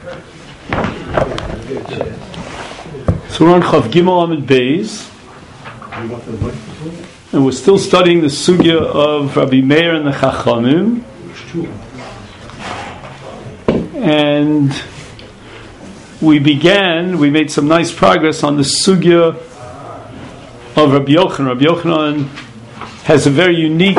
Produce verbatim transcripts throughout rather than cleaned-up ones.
So we're on Chav Gimel Amid Beis, and we're still studying the sugya of Rabbi Meir and the Chachamim. And we began, we made some nice progress on the sugya of Rabbi Yochanan. Rabbi Yochanan has a very unique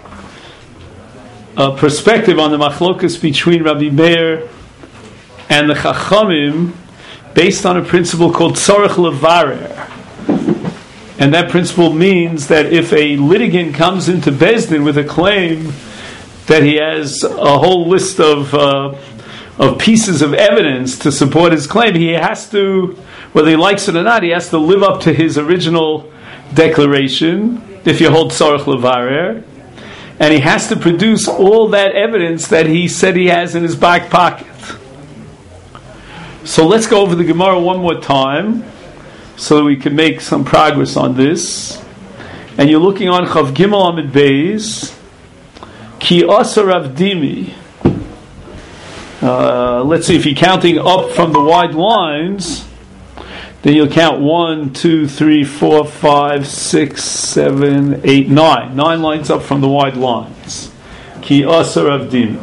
uh, perspective on the machlokas between Rabbi Meir and the Chachamim, based on a principle called tzarech levarer. And that principle means that if a litigant comes into Beis Din with a claim that he has a whole list of uh, of pieces of evidence to support his claim, he has to, whether he likes it or not, he has to live up to his original declaration, if you hold tzarech levarer, and he has to produce all that evidence that he said he has in his back pocket. So let's go over the Gemara one more time so that we can make some progress on this. And you're looking on Chav Gimel Amid Beis, Ki Asa Rav Dimi. Uh, let's see, if you're counting up from the wide lines, then you'll count one, two, three, four, five, six, seven, eight, nine. Nine lines up from the wide lines. Ki Asa Rav Dimi.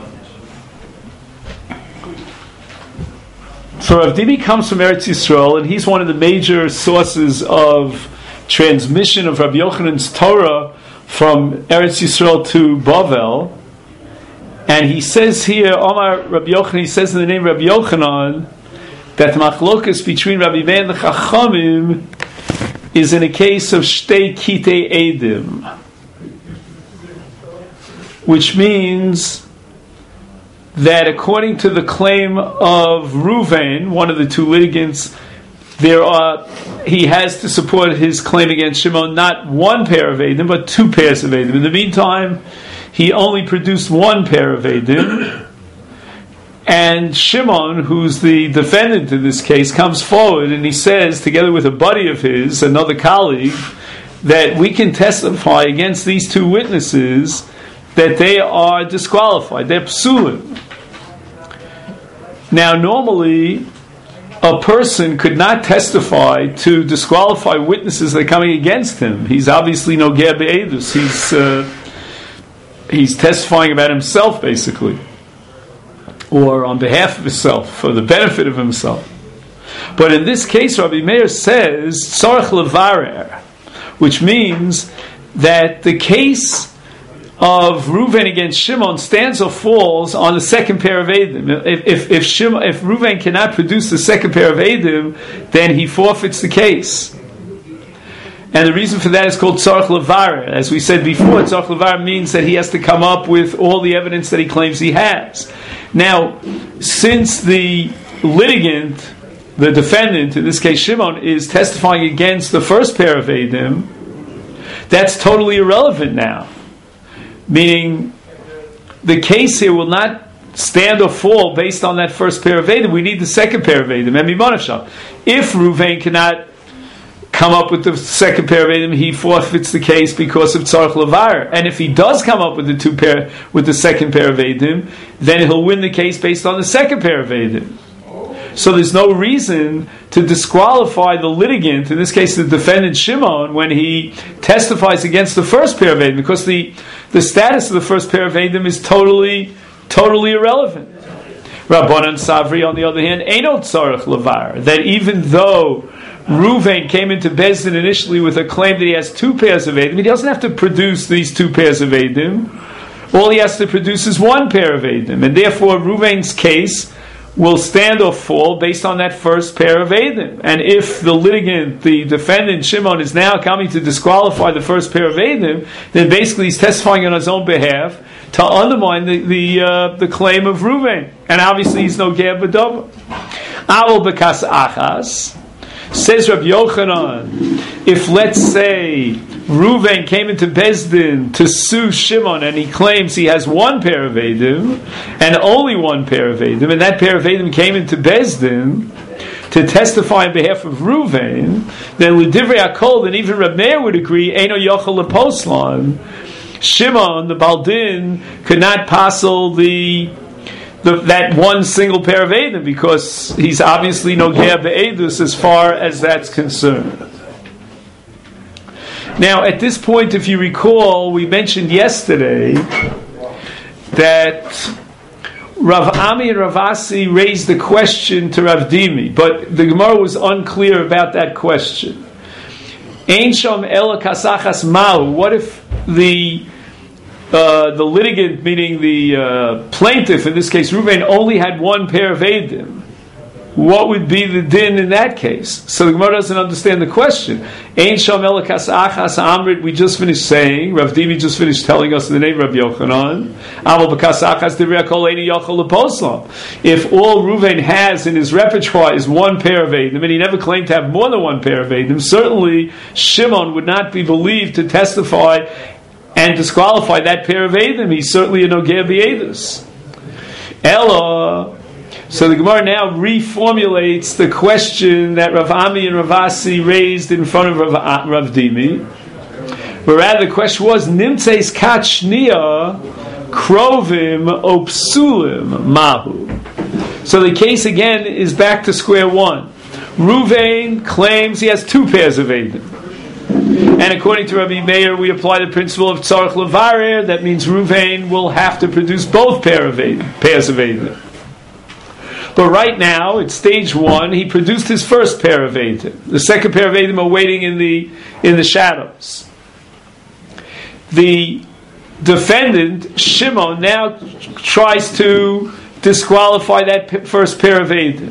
So Rav Dimi comes from Eretz Yisrael, and he's one of the major sources of transmission of Rabbi Yochanan's Torah from Eretz Yisrael to Bavel. And he says here, Omar Rabbi Yochanan, he says in the name of Rabbi Yochanan, that the machlokas between Rabbi Meir and the Chachamim is in a case of shtei kitei edim, which means that according to the claim of Ruvain, one of the two litigants, there are he has to support his claim against Shimon not one pair of Eidim, but two pairs of Eidim. In the meantime, he only produced one pair of Eidim, and Shimon, who's the defendant in this case, comes forward and he says, together with a buddy of his, another colleague, that we can testify against these two witnesses that they are disqualified, they're psulim. Now, normally, a person could not testify to disqualify witnesses that are coming against him. He's obviously no ger be'edus. He's uh, he's testifying about himself, basically, or on behalf of himself, for the benefit of himself. But in this case, Rabbi Meir says tzarech levarer, which means that the case of Reuven against Shimon stands or falls on the second pair of Eidim. If if if, Shimon, if Reuven cannot produce the second pair of Eidim, then he forfeits the case. And the reason for that is called tzarech levarer. As we said before, tzarech levarer means that he has to come up with all the evidence that he claims he has. Now, since the litigant, the defendant, in this case Shimon, is testifying against the first pair of Eidim, that's totally irrelevant now. Meaning, the case here will not stand or fall based on that first pair of Eidim. We need the second pair of Eidim. If Reuven cannot come up with the second pair of Eidim, he forfeits the case because of tzarech levarer. And if he does come up with the two pair, with the second pair of Eidim, then he'll win the case based on the second pair of Eidim. So there's no reason to disqualify the litigant, in this case the defendant Shimon, when he testifies against the first pair of Eidim, because the, the status of the first pair of Eidim is totally, totally irrelevant. Rabbanan Savri, on the other hand, eino tzarech levarer, that even though Reuven came into Beis Din initially with a claim that he has two pairs of Eidim, he doesn't have to produce these two pairs of Eidim. All he has to produce is one pair of Eidim, and therefore Reuven's case will stand or fall based on that first pair of Eidim. And if the litigant, the defendant Shimon, is now coming to disqualify the first pair of Eidim, then basically he's testifying on his own behalf to undermine the the, uh, the claim of Reuven. And obviously he's no ger b'dover. Aval b'kas achas, says Rabbi Yochanan, if let's say Reuven came into Beis Din to sue Shimon and he claims he has one pair of Eidim and only one pair of Eidim, and that pair of Eidim came into Beis Din to testify on behalf of Reuven, then l'divrei hakol, then even Reb Meir would agree, eino yochel leposlan. Shimon, the Baldin, could not passel the the, that one single pair of Eidim, because he's obviously Nogea Be'edus as far as that's concerned. Now, at this point, if you recall, we mentioned yesterday that Rav Ami and Rav Asi raised the question to Rav Dimi, but the Gemara was unclear about that question. Ein sham ela kasachas mau. What if the uh, the litigant, meaning the uh, plaintiff, in this case Reuven, only had one pair of Eidim? What would be the din in that case? So the Gemara doesn't understand the question. Ein sham ela kasachas amrit. We just finished saying. Rav Dimi just finished telling us the name of Rabbi Yochanan. Amal b'kasachas divrei kol eini yochel leposlam. If all Reuven has in his repertoire is one pair of Eidim, and he never claimed to have more than one pair of Eidim, certainly Shimon would not be believed to testify and disqualify that pair of Eidim. He's certainly a Nogea B'Eidus. Ella. So the Gemara now reformulates the question that Rav Ami and Rav Asi raised in front of Rav, Rav Dimi. But rather the question was, Nimtzeis Kachnia Krovim Opsulim Mahu. So the case again is back to square one. Reuven claims he has two pairs of Eidim. And according to Rabbi Meir, we apply the principle of Tzarech Levarer. That means Reuven will have to produce both pair of Eidim, pairs of Eidim. But right now, at stage one, he produced his first pair of Eidim. The second pair of Eidim are waiting in the in the shadows. The defendant, Shimon, now tries to disqualify that p- first pair of Eidim.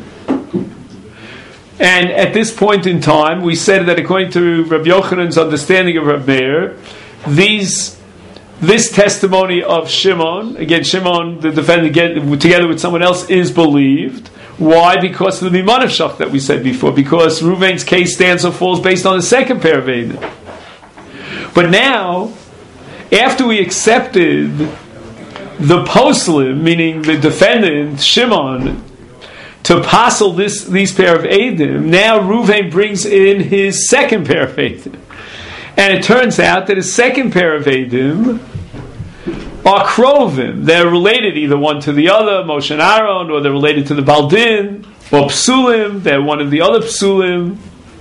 And at this point in time, we said that according to Rabbi Yochanan's understanding of Rabbi Meir, these... This testimony of Shimon, again, Shimon, the defendant, again, together with someone else, is believed. Why? Because of the Miman of Shach that we said before. Because Reuven's case stands or falls based on the second pair of Eidim. But now, after we accepted the poslim, meaning the defendant, Shimon, to passel this these pair of Eidim, now Reuven brings in his second pair of Eidim. And it turns out that his second pair of Eidim are Krovim. They're related either one to the other, Moshe and Aaron, or they're related to the Baldin, or Psulim. They're one of the other Psulim.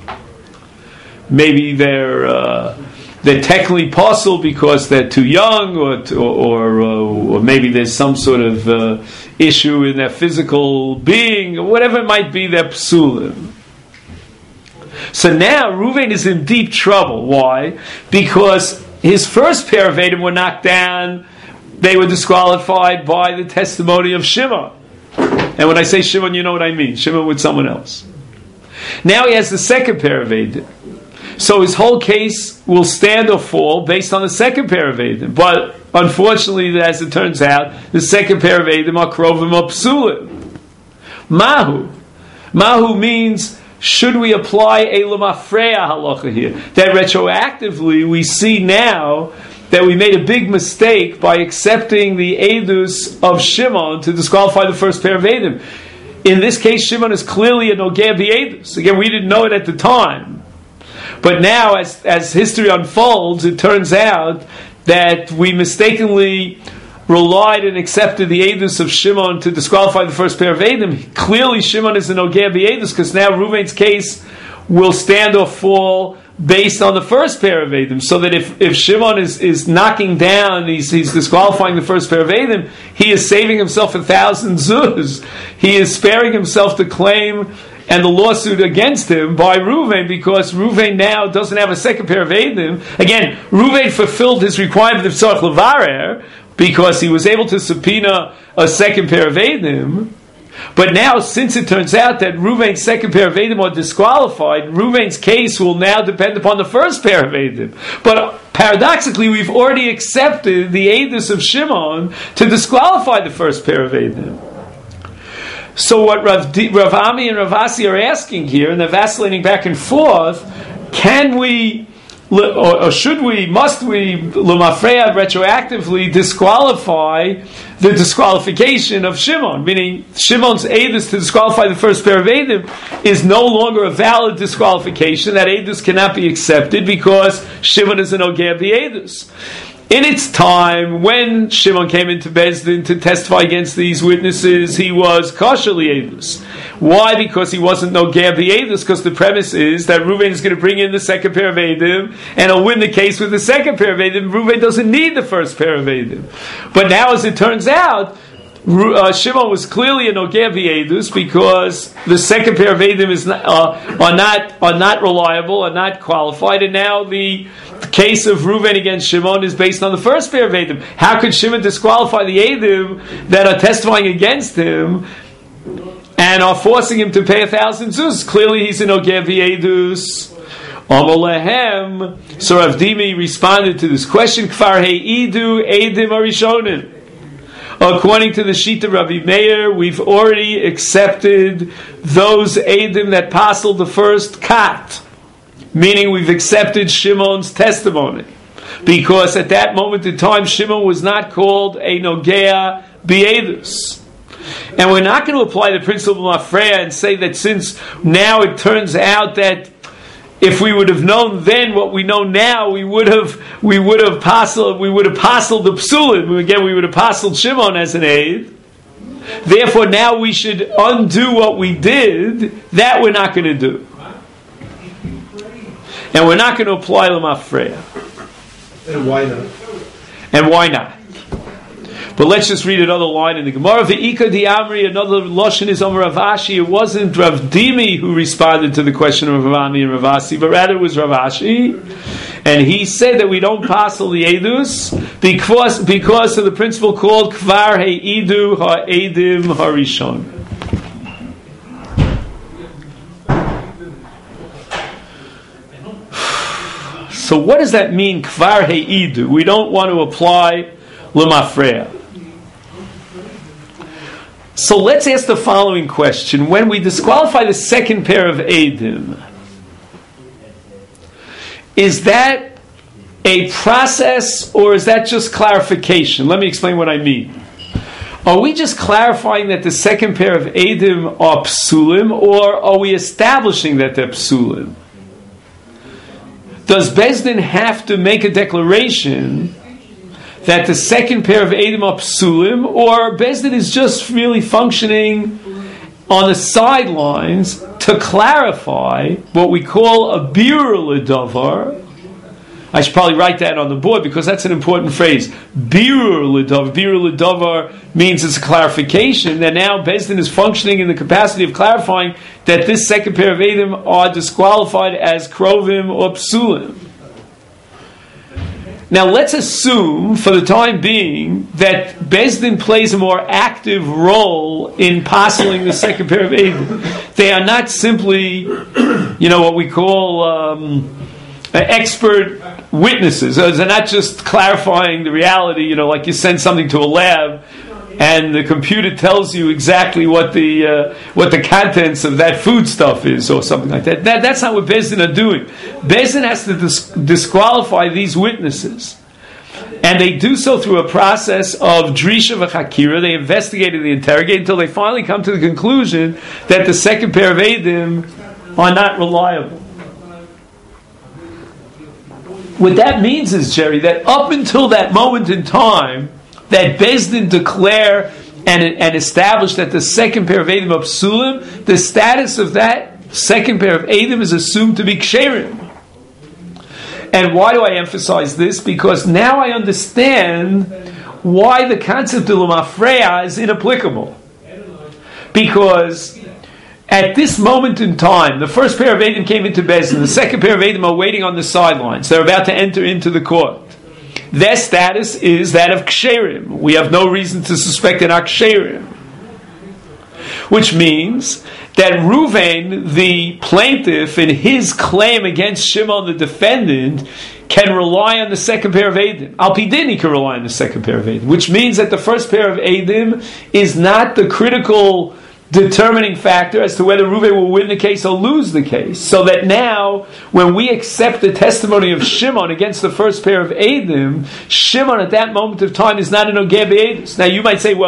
Maybe they're uh, they're technically possible because they're too young, or or, or, or maybe there's some sort of uh, issue in their physical being, or whatever it might be. They're Psulim. So now Reuven is in deep trouble. Why? Because his first pair of Eidim were knocked down. They were disqualified by the testimony of Shimon. And when I say Shimon, you know what I mean. Shimon with someone else. Now he has the second pair of Eidim. So his whole case will stand or fall based on the second pair of Eidim. But unfortunately, as it turns out, the second pair of Eidim are Krovim or Psulim. Mahu. Mahu means... Should we apply a lemafreya halacha here? That retroactively we see now that we made a big mistake by accepting the edus of Shimon to disqualify the first pair of Eidim. In this case, Shimon is clearly a nogea b'edus. Again, we didn't know it at the time. But now, as, as history unfolds, it turns out that we mistakenly relied and accepted the edus of Shimon to disqualify the first pair of Eidim. Clearly, Shimon is a nogea b'edus because now Reuven's case will stand or fall based on the first pair of Eidim. So that if, if Shimon is, is knocking down, he's, he's disqualifying the first pair of Eidim, he is saving himself a thousand zuz. He is sparing himself the claim and the lawsuit against him by Reuven, because Reuven now doesn't have a second pair of Eidim. Again, Reuven fulfilled his requirement of Tzarech Levarer, because he was able to subpoena a second pair of Eidim. But now, since it turns out that Reuven's second pair of Eidim are disqualified, Reuven's case will now depend upon the first pair of Eidim. But paradoxically, we've already accepted the edus of Shimon to disqualify the first pair of Eidim. So what Rav, D, Rav Ami and Rav Asi are asking here, and they're vacillating back and forth, can we... Or, or should we, must we, l'mafreya, retroactively disqualify the disqualification of Shimon? Meaning, Shimon's edus to disqualify the first pair of Eidim is no longer a valid disqualification. That edus cannot be accepted because Shimon is an ogea b'edus. in its time, when Shimon came into Bezdin to testify against these witnesses, he was kosher li'edus. Why? Because he wasn't nogea b'edus, because the premise is that Reuven is going to bring in the second pair of Eidim, and he'll win the case with the second pair of Eidim. Reuven doesn't need the first pair of Eidim. But now, as it turns out, Uh, Shimon was clearly a nogea b'edus because the second pair of Eidim is not, uh, are not are not reliable, are not qualified, and now the case of Reuven against Shimon is based on the first pair of Eidim. How could Shimon disqualify the Eidim that are testifying against him and are forcing him to pay a thousand zuz? Clearly, he's a nogea b'edus. Amalehem. So Rav Dimi responded to this question: Kfar heidu Eidim arishonim. According to the Shita Rabbi Meir, we've already accepted those Eidim that passed the first kat, meaning we've accepted Shimon's testimony, because at that moment in time, Shimon was not called a Nogea B'edus. And we're not going to apply the principle of Mafreya and say that since now it turns out that if we would have known then what we know now, we would have we would have passled we would have passled the psulim. Again, we would have passled Shimon as an aid. Therefore, now we should undo what we did. That we're not going to do, and we're not going to apply the mafreya. And why not? And why not? But let's just read another line in the Gemara. Ve'ika di'amri, another lashon is on Rav Ashi. It wasn't Rav Dimi who responded to the question of Rav Ami and Rav Asi, but rather it was Rav Ashi. And he said that we don't passel the edus because, because of the principle called kvar he'idu ha'edim harishon. So what does that mean, kvar he'idu? We don't want to apply l'mafreya. So let's ask the following question. When we disqualify the second pair of Eidim, is that a process or is that just clarification? Let me explain what I mean. Are we just clarifying that the second pair of Eidim are psulim, or are we establishing that they're psulim? Does Bezdin have to make a declaration that the second pair of Eidim are psulim, or Bezdin is just really functioning on the sidelines to clarify what we call a birur l'davar? I should probably write that on the board because that's an important phrase. Birur l'davar. Birur l'davar means it's a clarification that now Bezdin is functioning in the capacity of clarifying that this second pair of Eidim are disqualified as krovim or psulim. Now let's assume, for the time being, that Bezdin plays a more active role in parceling the second pair of Eidim. They are not simply, you know, what we call um, expert witnesses. They're not just clarifying the reality, you know, like you send something to a lab and the computer tells you exactly what the uh, what the contents of that food stuff is, or something like that. that that's not what Bezdin are doing. Bezdin has to dis- disqualify these witnesses, and they do so through a process of drisha v'chakira. They investigate and they interrogate until they finally come to the conclusion that the second pair of Eidim are not reliable. What that means is, Jerry, that up until that moment in time, that Bezdin declare and, and establish that the second pair of Eidim are psulim, the status of that second pair of Eidim is assumed to be ksherim. And why do I emphasize this? Because now I understand why the concept of l'mafreya is inapplicable. Because at this moment in time, the first pair of Eidim came into Bezdin, the second pair of Eidim are waiting on the sidelines. They're about to enter into the court. Their status is that of ksherim. We have no reason to suspect they're not ksherim. Which means that Reuven, the plaintiff, in his claim against Shimon, the defendant, can rely on the second pair of Eidim. Al pi din, he can rely on the second pair of Eidim. Which means that the first pair of Eidim is not the critical determining factor as to whether Reuven will win the case or lose the case. So that now, when we accept the testimony of Shimon against the first pair of Eidim, Shimon at that moment of time is not an nogea b'edus. Now you might say, well,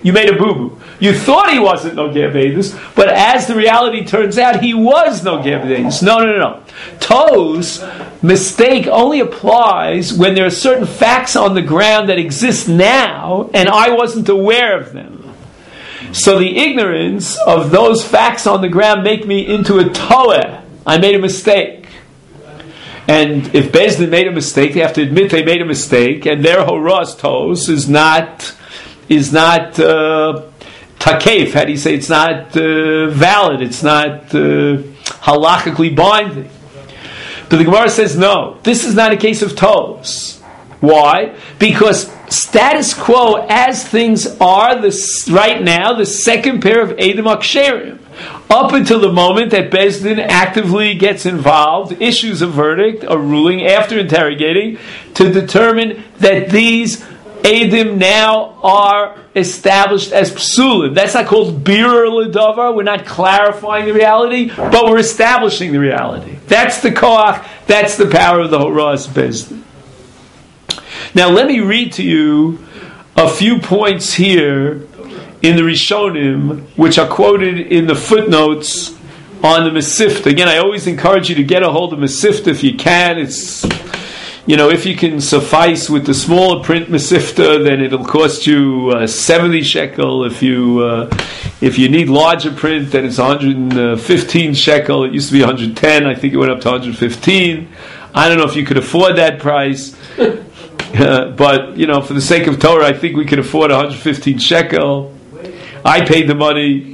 You made a boo-boo. You thought he wasn't Nogeh B'Eidus, but as the reality turns out, he was Nogeh B'Eidus. No, no, no, no. To's mistake only applies when there are certain facts on the ground that exist now, and I wasn't aware of them. So the ignorance of those facts on the ground make me into a toeh. I made a mistake. And if Beis Din made a mistake, they have to admit they made a mistake, and their horas tos is not is not uh, takef. How do you say it's not uh, valid? It's not uh, halachically binding. But the Gemara says no. This is not a case of tos. Why? Because status quo, as things are this right now, the second pair of Eidim Aksherim. Up until the moment that Beis Din actively gets involved, issues a verdict, a ruling, after interrogating, to determine that these Eidim now are established as psulim. That's not called birur l'davar. We're not clarifying the reality, but we're establishing the reality. That's the koach, that's the power of the horas Beis Din. Now let me read to you a few points here in the Rishonim, which are quoted in the footnotes on the Mesifta. Again, I always encourage you to get a hold of Mesifta if you can. It's, you know, if you can suffice with the smaller print Mesifta, then it'll cost you uh, seventy shekel. If you uh, if you need larger print, then it's one hundred fifteen shekel. It used to be one hundred ten. I think it went up to one hundred fifteen. I don't know if you could afford that price. Uh, but, you know, for the sake of Torah, I think we could afford one hundred fifteen shekel. I paid the money.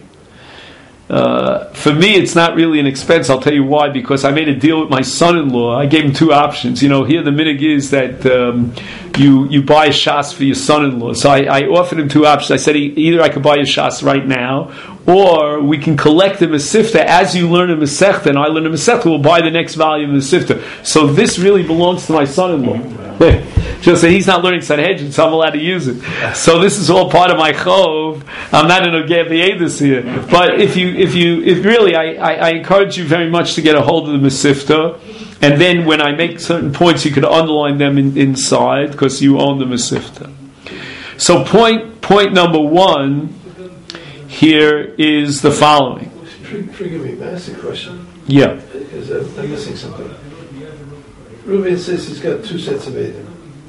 Uh, for me, it's not really an expense. I'll tell you why. Because I made a deal with my son-in-law. I gave him two options. You know, here the minig is that um, you you buy a shas for your son-in-law. So I, I offered him two options. I said he, either I could buy a shas right now, or we can collect the Mesifta as you learn a Masechta, and I learn a Masechta. We'll buy the next volume of the Mesifta. So this really belongs to my son-in-law. Just that he's not learning Sanhedrin, so I'm allowed to use it. So this is all part of my chov. I'm not in Nogeh B'Eidus here, but if you, if you, if really, I, I, I encourage you very much to get a hold of the Mesifta, and then when I make certain points, you can underline them in, inside because you own the Mesifta. So point point number one here is the following. Forgive me, may I ask a question? Yeah. Because I'm missing something. Reuven says he's got two sets of Eidim.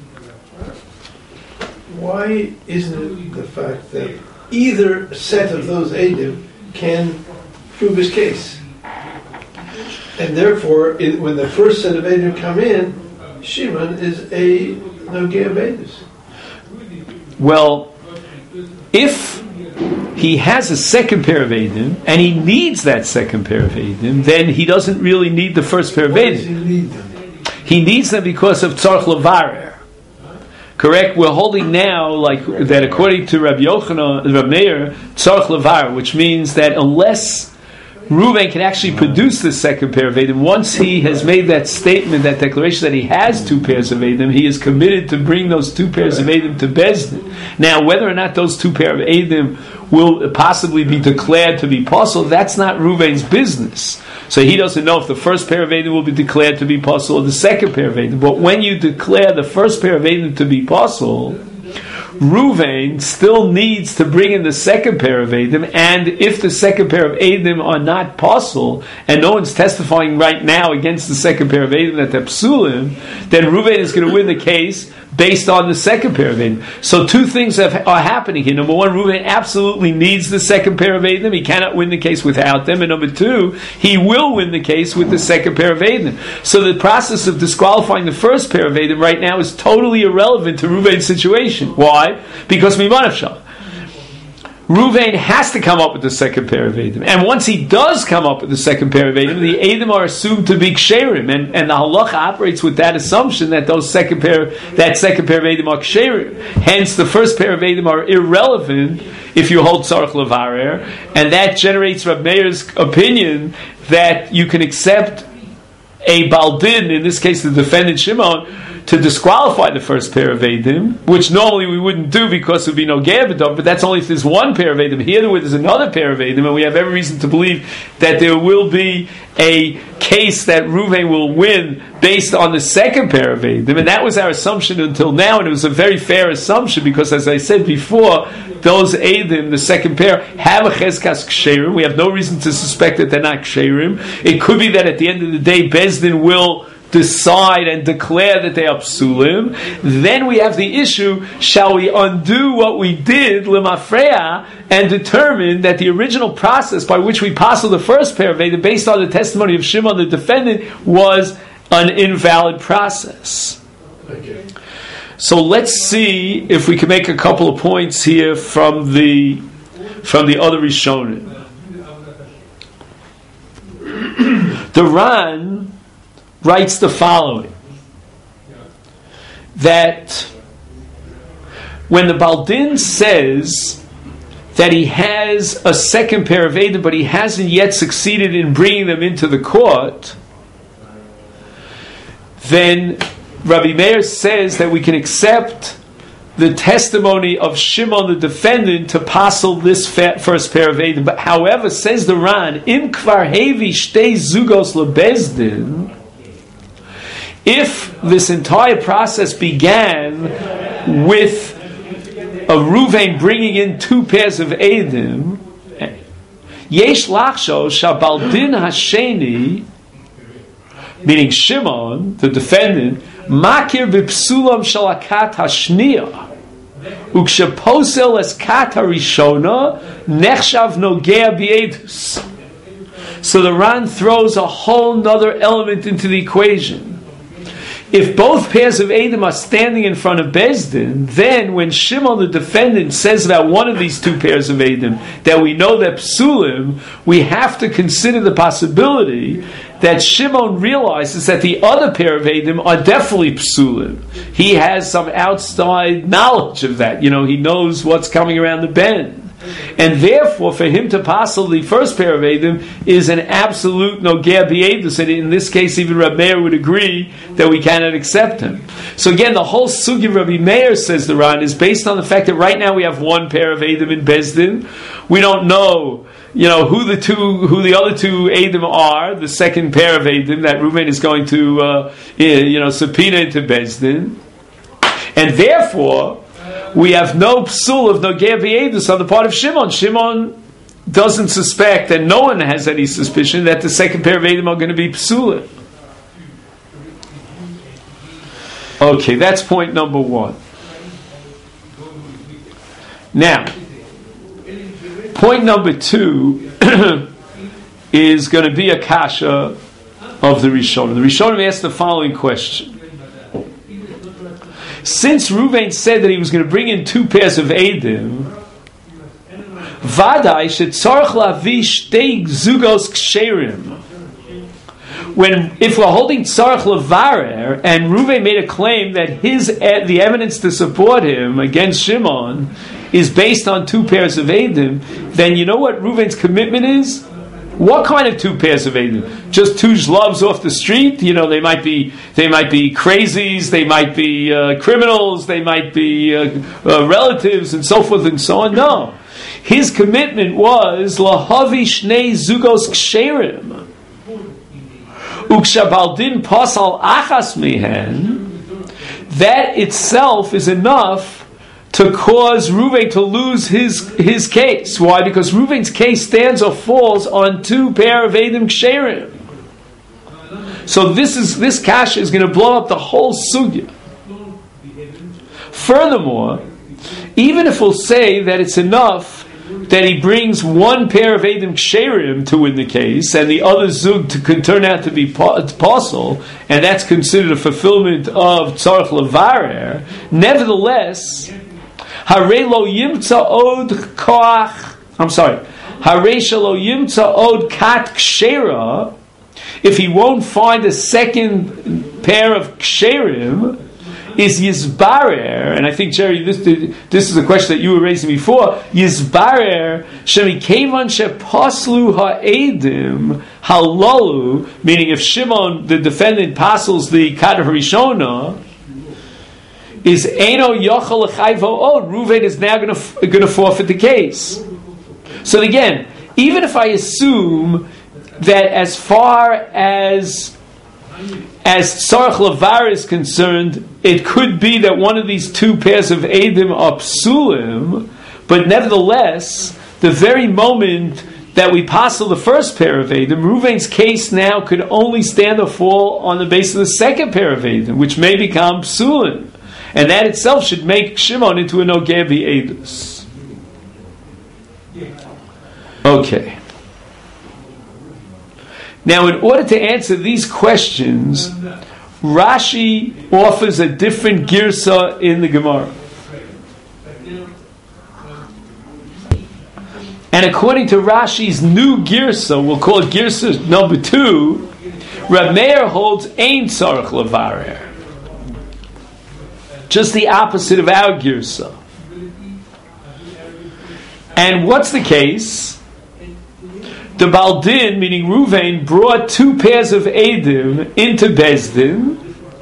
Why isn't it the fact that either set of those Eidim can prove his case? And therefore, it, when the first set of Eidim come in, Shimon is a Nogeh B'Eidus. Well, if he has a second pair of Eidim, and he needs that second pair of Eidim, then he doesn't really need the first pair of Why does he Eidim. need them? He needs them because of tzarch levarer. Correct? We're holding now like that according to Rabbi Yochanan, Rabbi Meir, tzarch levarer, which means that unless Reuven can actually produce the second pair of Eidim, once he has made that statement, that declaration that he has two pairs of Eidim, he is committed to bring those two pairs of Eidim to Beis Din. Now, whether or not those two pair of Eidim will possibly be declared to be possible, that's not Reuven's business. So he doesn't know if the first pair of Eidim will be declared to be possible or the second pair of Eidim. But when you declare the first pair of Eidim to be possible, Reuven still needs to bring in the second pair of Eidim, and if the second pair of Eidim are not possible, and no one's testifying right now against the second pair of Eidim that they're psulim, then Reuven is going to win the case based on the second pair of Eidim. So two things have, are happening here. Number one, Reuven absolutely needs the second pair of Eidim. He cannot win the case without them. And number two, he will win the case with the second pair of Eidim. So the process of disqualifying the first pair of Eidim right now is totally irrelevant to Reuven's situation. Why? Because Mimanavshah. Reuven has to come up with the second pair of Eidim. And once he does come up with the second pair of Eidim, the Eidim are assumed to be ksherim. And, and the halacha operates with that assumption that those second pair, that second pair of Eidim are ksherim. Hence, the first pair of Eidim are irrelevant if you hold tzarech levarer. And that generates Reb Meir's opinion that you can accept a baldin, in this case the defendant Shimon, to disqualify the first pair of Eidim, which normally we wouldn't do because there would be no Ge'ebedov, but that's only if there's one pair of Eidim. Here there's another pair of Eidim, and we have every reason to believe that there will be a case that Reuven will win based on the second pair of Eidim, and that was our assumption until now, and it was a very fair assumption because, as I said before, those Eidim, the second pair, have a Cheskas Ksherim. We have no reason to suspect that they're not Ksherim. It could be that at the end of the day, Bezdin will decide and declare that they are psulim. Then we have the issue, shall we undo what we did, lemafreya, and determine that the original process by which we passed the first pair of Eidim, based on the testimony of Shimon, the defendant, was an invalid process. Okay. So let's see if we can make a couple of points here from the from the other Rishonim. The Ran writes the following, that when the Baldin says that he has a second pair of Eidim, but he hasn't yet succeeded in bringing them into the court, then Rabbi Meir says that we can accept the testimony of Shimon the defendant to passel this fa- first pair of Eidim. But however, says the Ran, im kvar hevi shtei zugos lebezdin, if this entire process began with a Reuven bringing in two pairs of Eidim, yesh lachsho shabaldin hasheni, meaning Shimon, the defendant, makir b'psulam shalakat hashniya, uksheposel es kat harishona nechshav nogea b'edus. So the Ran throws a whole nother element into the equation. If both pairs of Eidim are standing in front of Bezdin, then when Shimon the defendant says about one of these two pairs of Eidim that we know that psulim, we have to consider the possibility that Shimon realizes that the other pair of Eidim are definitely psulim. He has some outside knowledge of that. You know, he knows what's coming around the bend. And therefore, for him to passel the first pair of Eidim is an absolute nogea b'edus, and in this case, even Rabbi Meir would agree that we cannot accept him. So again, the whole sugi of Rabbi Meir, says the Ran, is based on the fact that right now we have one pair of Eidim in Bezdin. We don't know, you know, who the two, who the other two Eidim are. The second pair of Eidim that Reuven is going to, uh, you know, subpoena into Bezdin, and therefore we have no psul of nogea b'edus on the part of Shimon. Shimon doesn't suspect, and no one has any suspicion, that the second pair of Eidim are going to be psulim. Okay, that's point number one. Now, point number two is going to be a kasha of the Rishonim. The Rishonim asked the following question. Since Reuven said that he was going to bring in two pairs of Eidim, Vadai shetzarich lavi shtei zugos ksherim. When, if we're holding tzarich levarer, and Reuven made a claim that his the evidence to support him against Shimon is based on two pairs of Eidim, then you know what Reuven's commitment is? What kind of two pairs of Eidim? Just two zlovs off the street? You know, they might be they might be crazies, they might be uh, criminals, they might be uh, uh, relatives, and so forth and so on. No, his commitment was lahavi shnei zugos ksherim, ukshabaldin pasal achas mihen. That itself is enough to cause Reuven to lose his his case. Why? Because Reuven's case stands or falls on two pair of Eidim Ksherim. So this is this kasha is going to blow up the whole sugya. Furthermore, even if we'll say that it's enough that he brings one pair of Eidim Ksherim to win the case, and the other zug to, can turn out to be possible, and that's considered a fulfillment of tzarich levarer, nevertheless, Harei lo yimtza od koach. I'm sorry. Harei shelo yimtza od kat kshera. If he won't find a second pair of ksherim, is yizbarer. And I think, Jerry, this this is a question that you were raising before. Yizbarer shemikevan shepaslu ha'edim halalu. Meaning, if Shimon, the defendant, passes the kat harishona, is Eino Yochel L'chayvo Od. Reuven is now going to going to forfeit the case. So again, even if I assume that as far as as Tzarech Levar is concerned, it could be that one of these two pairs of Eidim are psulim, but nevertheless, the very moment that we passel the first pair of Eidim, Reuven's case now could only stand or fall on the basis of the second pair of Eidim, which may become psulim. And that itself should make Shimon into a Nogeh B'Eidus. Okay. Now, in order to answer these questions, Rashi offers a different girsa in the Gemara. And according to Rashi's new girsa, we'll call it girsa number two, Rav Meir holds ein tzarech levarer. Just the opposite of our girsa. And what's the case? The Baldin, meaning Reuven, brought two pairs of Eidim into Bezdin,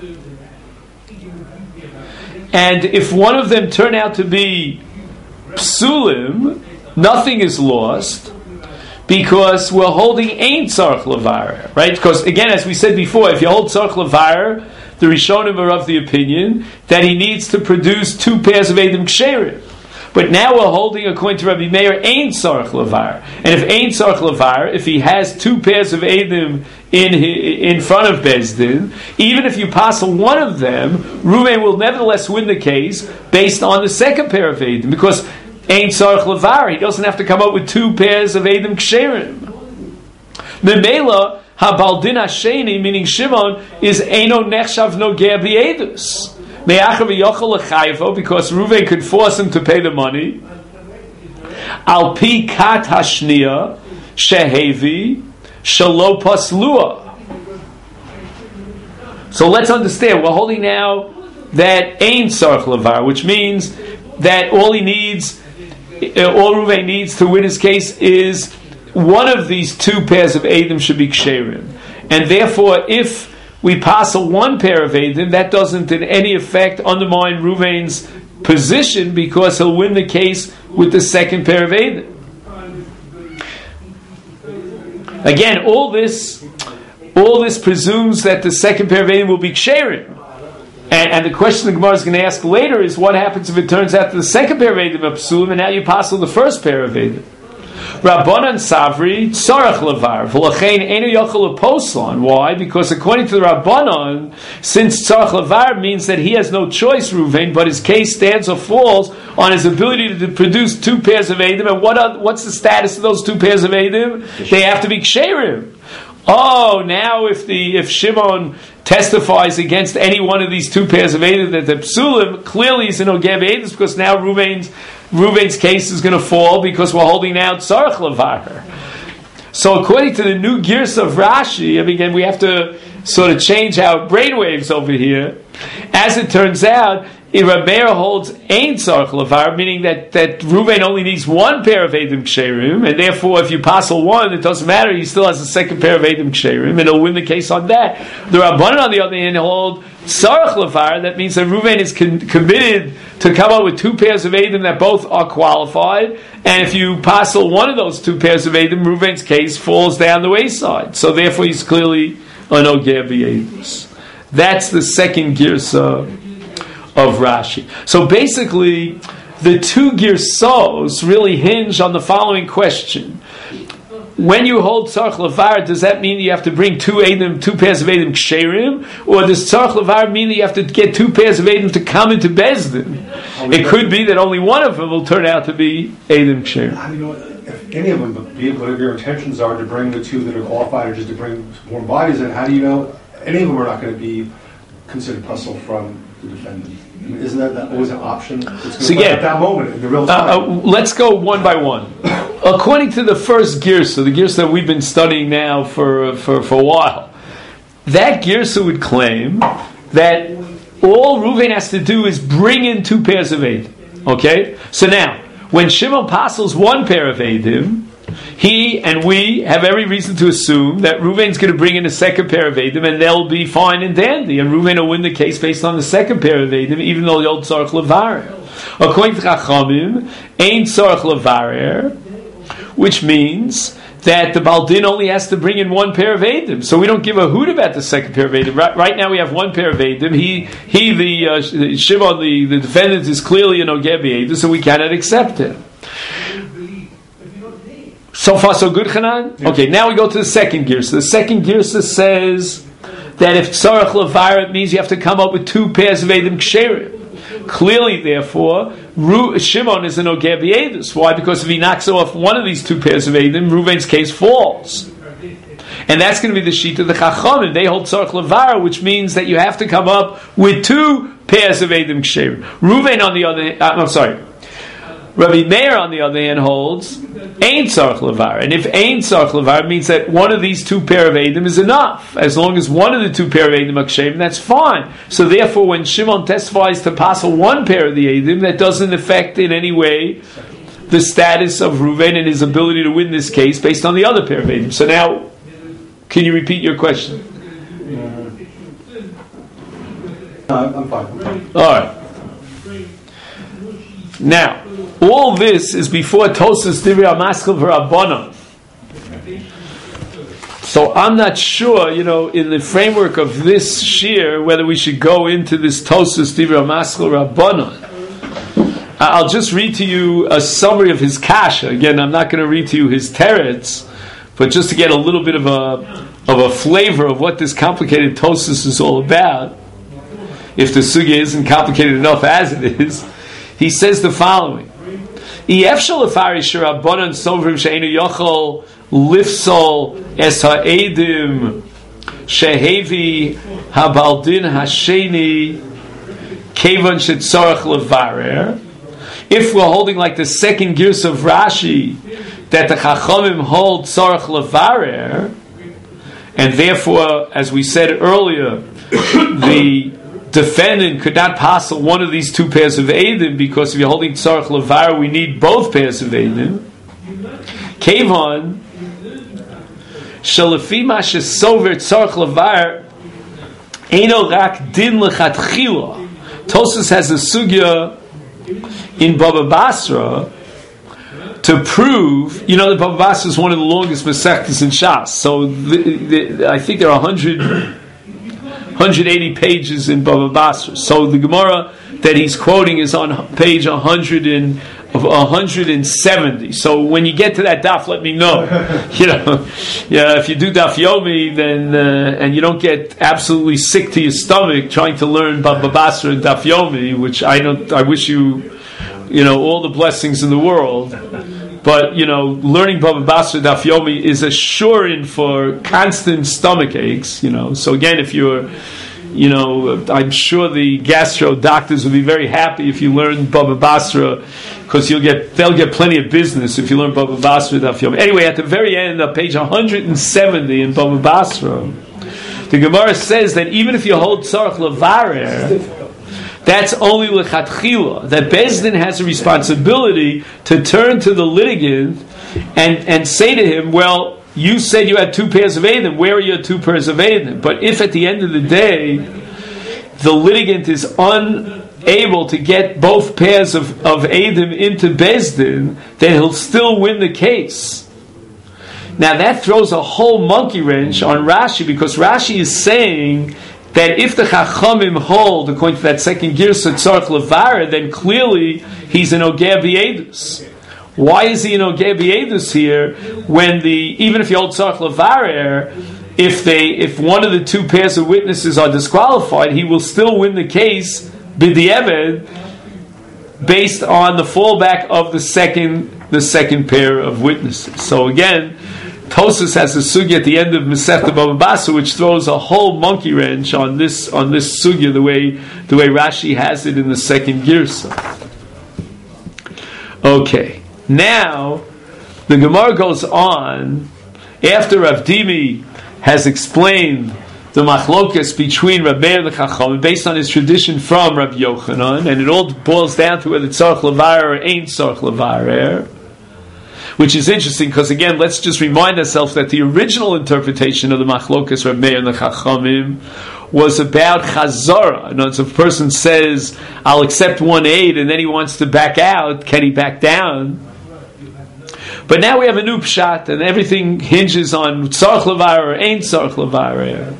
and if one of them turned out to be psulim, nothing is lost, because we're holding ein tzarech levarer, right? Because again, as we said before, if you hold tzarech levarer, the Rishonim are of the opinion that he needs to produce two pairs of Eidim ksherim. But now we're holding, according to Rabbi Meir, ein tzarech levar. And if ein tzarech levar, if he has two pairs of Eidim in in front of Bezdin, even if you passel one of them, Reuven will nevertheless win the case based on the second pair of Eidim, because ein tzarech levar, he doesn't have to come up with two pairs of Eidim ksherim. Memela habaldin hasheni, meaning Shimon, is eino nechshav nogeh b'Eidus. Because Reuven could force him to pay the money. Al pi kat hashniya shehevi shalo paslua. So let's understand. We're holding now that ein tzarech levar, which means that all he needs, all Reuven needs to win his case is one of these two pairs of Eidim should be ksherim, and therefore, if we pass a one pair of Eidim, that doesn't in any effect undermine Reuven's position, because he'll win the case with the second pair of Eidim. Again, all this all this presumes that the second pair of Eidim will be ksherim. And, and the question the Gemara is going to ask later is, what happens if it turns out that the second pair of Eidim are psulim, and now you pass the first pair of Eidim? Rabbanan Savri tzarech levar v'lachein einu yochel leposlon. Why? Because according to the Rabbanan, since tzarech levar means that he has no choice, Reuven, but his case stands or falls on his ability to produce two pairs of Eidim. And what are, what's the status of those two pairs of Eidim? They have to be ksherim. Oh, now if the if Shimon testifies against any one of these two pairs of Eidim that they're psulim, clearly he's in Nogeh b'Eidus, because now Reuven's Reuven's case is going to fall, because we're holding out tzarech levar. So according to the new gears of Rashi, I mean, again, we have to sort of change our brainwaves over here. As it turns out, Rav Meir holds ein tzarech levar, meaning that, that Reuven only needs one pair of Eidim ksherim, and therefore if you passel one, it doesn't matter, he still has a second pair of Eidim ksherim, and he'll win the case on that. The Rabbanan, on the other hand, hold tzarech levar. That means that Reuven is con- committed to come up with two pairs of Eidim that both are qualified, and if you passel one of those two pairs of Eidim, Reuven's case falls down the wayside. So therefore he's clearly an Nogeh b'Eidus. That's the second girsa of Rashi. So basically, the two girsos really hinge on the following question: when you hold tzarech levar, does that mean you have to bring two Eidim, two pairs of Eidim ksherim, or does tzarech levar mean that you have to get two pairs of Eidim to come into Bezdin? It could be that only one of them will turn out to be Eidim ksherim. How do you know if any of them, but be whatever your intentions are to bring the two that are qualified, or just to bring more bodies in? How do you know any of them are not going to be considered puzzle from the defendant? I mean, isn't that, that always an option? So again, at that moment, in the real time. Uh, uh, let's go one by one. According to the first girsa, the girsa that we've been studying now for, for, for a while, that girsa would claim that all Reuven has to do is bring in two pairs of Eidim. Okay? So now, when Shimon passels one pair of Eidim, he and we have every reason to assume that Reuven's going to bring in a second pair of Eidim, and they'll be fine and dandy, and Reuven will win the case based on the second pair of Eidim, even though the old tzarich levarer. According to Chachamim, ain't tzarich levarer, which means that the Baldin only has to bring in one pair of Eidim. So we don't give a hoot about the second pair of Eidim. Right, right now we have one pair of Eidim. He, he the uh, Shimon, the, the defendant, is clearly an Ogeh B'Eidim, so we cannot accept it. So far, so good, Hanan? Yeah. Okay, now we go to the second girsa. The second girsa says that if tzarech levar, it means you have to come up with two pairs of Eidim ksherim. Clearly, therefore, Ru- Shimon is an Ogeh B'Eidim. Why? Because if he knocks off one of these two pairs of Eidim, Reuven's case falls. And that's going to be the sheet of the Chachamim. They hold tzarech levar, which means that you have to come up with two pairs of Eidim ksherim. Reuven, on the other hand, uh, I'm sorry, Rabbi Meir, on the other hand, holds ain't tzarich levar, and if ain't tzarich levar, it means that one of these two pair of Eidim is enough. As long as one of the two pair of Eidim are ksherim, that's fine. So therefore, when Shimon testifies to passel one pair of the Eidim, that doesn't affect in any way the status of Reuven and his ability to win this case based on the other pair of Eidim. So now, can you repeat your question? Uh, I'm fine. I'm fine. All right. Now, all this is before Tosas Divrei HaMaskil v'Rabbanan. So I'm not sure, you know, in the framework of this shir, whether we should go into this Tosas Divrei HaMaskil v'Rabbanan. I'll just read to you a summary of his kasha. Again, I'm not going to read to you his teretz, but just to get a little bit of a of a flavor of what this complicated Tosas is all about. If the sugya isn't complicated enough as it is. He says the following: Yefshel lefarish rabbanan sovrim she'enu yochol lifsol es ha'edim shehevi habaldin hasheni kevan shetzorach levarer. If we're holding like the second gears of Rashi, that the Chachamim hold tzorach levarer, and therefore, as we said earlier, the defendant could not passel one of these two pairs of Eidim, because if you're holding tzarech levar, we need both pairs of Eidim. Kevon shalafi ma shesover tzarech levar eino rak din lechatchila. Tosas has a sugya in Baba Basra to prove, you know, that Baba Basra is one of the longest Masechtas in Shas. So the, the, I think there are a hundred. one hundred eighty pages in Baba Basra. So the Gemara that he's quoting is on page one hundred seventy. So when you get to that daf, let me know. You know, yeah. If you do daf yomi, then uh, and you don't get absolutely sick to your stomach trying to learn Baba Basra and daf yomi, which I don't. I wish you, you know, all the blessings in the world. But, you know, learning Baba Basra Daf Yomi is a sure-in for constant stomach aches, you know. So again, if you're, you know, I'm sure the gastro doctors will be very happy if you learn Baba Basra, because you'll get, they'll get plenty of business if you learn Baba Basra Daf Yomi. Anyway, at the very end, on page one hundred seventy in Baba Basra, the Gemara says that even if you hold Tzarech Levarer, that's only lechatchila. That Beis Din has a responsibility to turn to the litigant and, and say to him, well, you said you had two pairs of Eidim. Where are your two pairs of Eidim? But if at the end of the day, the litigant is unable to get both pairs of, of Eidim into Beis Din, then he'll still win the case. Now that throws a whole monkey wrench on Rashi, because Rashi is saying that if the Chachamim hold, according to that second girsa, tzarech levarer, then clearly he's an Ogeh B'Eidos. Why is he an Ogeh B'Eidos here, when the, even if you hold tzarech levarer, if they, if one of the two pairs of witnesses are disqualified, he will still win the case b'di'eved, based on the fallback of the second, the second pair of witnesses. So again, Tosas has a sugya at the end of Masechta Baba Basra, which throws a whole monkey wrench on this on this sugya, the way the way Rashi has it in the second girsa. Okay, now the Gemara goes on after Rav Dimi has explained the machlokas between Rab Meir and the Chacham based on his tradition from Rab Yochanan, and it all boils down to whether tzarech levarer or ain't tzarech levarer. which is interesting because, again, let's just remind ourselves that the original interpretation of the Machlokas Reb Meir and the Chachamim was about Chazara. In other words, if a person says, I'll accept one aid, and then he wants to back out, can he back down? But now we have a new pshat, and everything hinges on tzarich levar or ain't tzarich levar.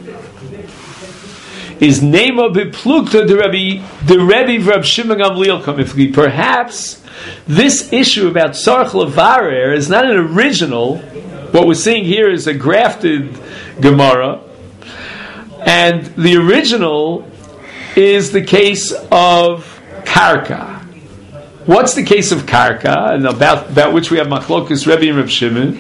Is nema beplukta the Rebbe the Rebbe Reb Shimon Gamliel Kamifli? Perhaps this issue about tzarich levar is not an original. What we're seeing here is a grafted Gemara, and the original is the case of karka. What's the case of karka, and about, about which we have machlokas Rebbe and Reb Shimon?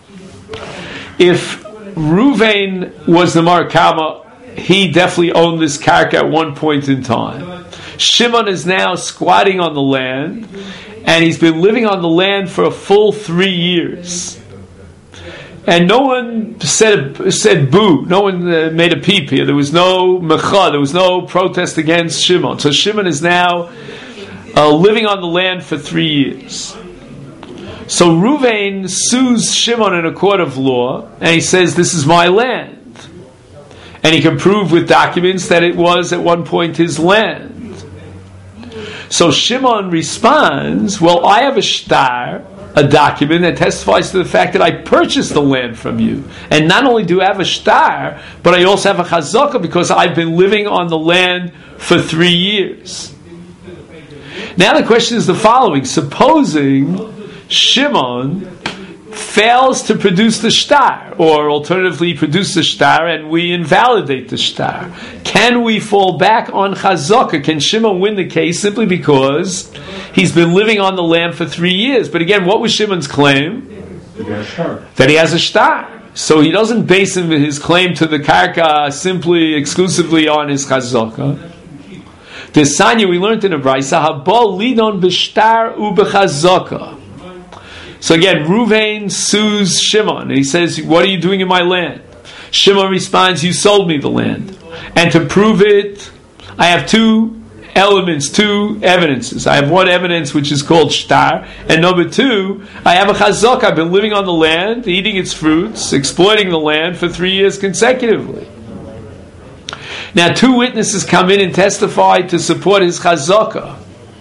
If Ruvain was the Marakama, he definitely owned this karka at one point in time. Shimon is now squatting on the land, and he's been living on the land for a full three years. And no one said said boo. No one uh, made a peep here. There was no mecha. There was no protest against Shimon. So Shimon is now Uh, living on the land for three years. So Ruvain sues Shimon in a court of law, and he says, this is my land. And he can prove with documents that it was at one point his land. So Shimon responds, well, I have a shtar, a document that testifies to the fact that I purchased the land from you. And not only do I have a shtar, but I also have a chazaka because I've been living on the land for three years. Now the question is the following. Supposing Shimon fails to produce the shtar, or alternatively produce the shtar and we invalidate the shtar, can we fall back on chazaka? Can Shimon win the case simply because he's been living on the land for three years? But again, what was Shimon's claim? That he has a shtar. So he doesn't base his claim to the karka simply, exclusively on his chazaka. The Sanya we learned in a Brisa, Habal lidon b'shtar u'b'chazaka. So again, Ruvain sues Shimon, and he says, what are you doing in my land? Shimon responds, you sold me the land. And to prove it, I have two elements, two evidences. I have one evidence which is called shtar, and number two, I have a chazaka. I've been living on the land, eating its fruits, exploiting the land for three years consecutively. Now, two witnesses come in and testify to support his chazaka.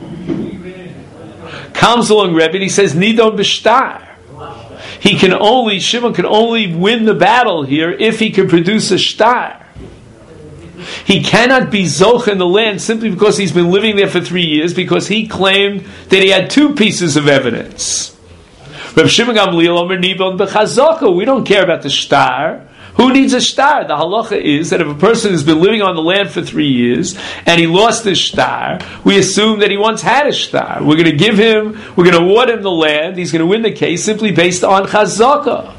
Comes along Rebbe and he says, Nidon b'shtar. He can only, Shimon can only win the battle here if he can produce a shtar. He cannot be zoch in the land simply because he's been living there for three years, because he claimed that he had two pieces of evidence. Reb Shimon Gamliel Omer Nidon b'chazaka. We don't care about the shtar. Who needs a shtar? The halacha is that if a person has been living on the land for three years and he lost his shtar, we assume that he once had a shtar. We're going to give him, we're going to award him the land, he's going to win the case simply based on chazaka.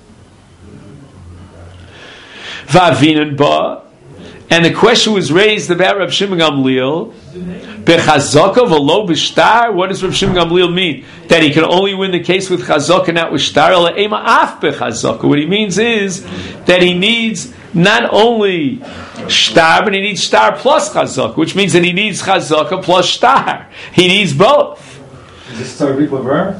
Vavinan ba. And the question was raised about Reb Shimon Gamliel. Bechazaka v'lo b'shtar. What does Reb Shimon Gamliel mean? That he can only win the case with chazaka, not with shtar. Ema af bechazaka. What he means is that he needs not only shtar, but he needs shtar plus chazaka, which means that he needs chazaka plus shtar. He needs both. Is this tzarich levar?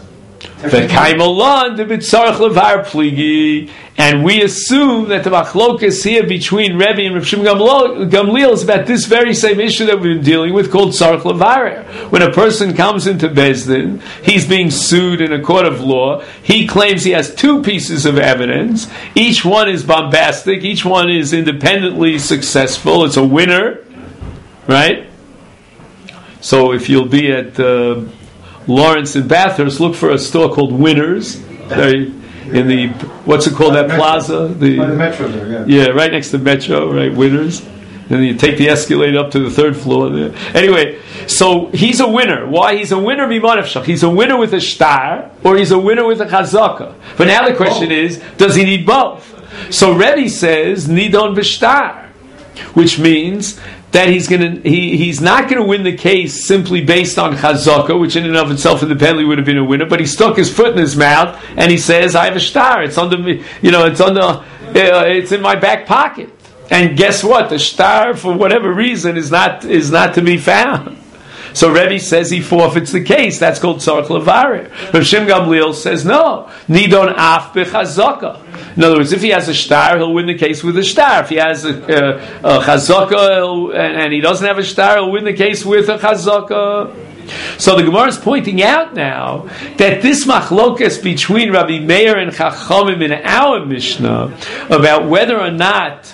And we assume that the machlokas here between Rebbe and Reb Shimon Gamliel is about this very same issue that we've been dealing with, called tzarich levar. When a person comes into Bezdin, he's being sued in a court of law. He claims he has two pieces of evidence. Each one is bombastic. Each one is independently successful. It's a winner, right? So if you'll be at uh, Lawrence in Bathurst, look for a store called Winners. Very, in the, what's it called, that plaza? The, By the Metro there, yeah. Yeah, right next to Metro, right, Winners. And then you take the escalator up to the third floor there. Anyway, so he's a winner. Why? He's a winner mimanavshach. He's a winner with a shtar, or he's a winner with a chazaka. But now the question is, does he need both? So Rebbe says, nidon b'shtar, which means that he's going to he he's not going to win the case simply based on chazaka, which in and of itself independently would have been a winner. But he stuck his foot in his mouth and he says, "I have a shtar. It's under me. You know, it's under. Uh, it's in my back pocket." And guess what? The shtar, for whatever reason, is not is not to be found. So Rebbe says he forfeits the case. That's called tzarich levarer. Rav Shimon Gamliel says no. Nidon af b'chazaka. In other words, if he has a shtar, he'll win the case with a shtar. If he has a, a, a chazaka and, and he doesn't have a shtar, he'll win the case with a chazaka. So the Gemara is pointing out now that this machlokas between Rabbi Meir and Chachamim in our Mishnah about whether or not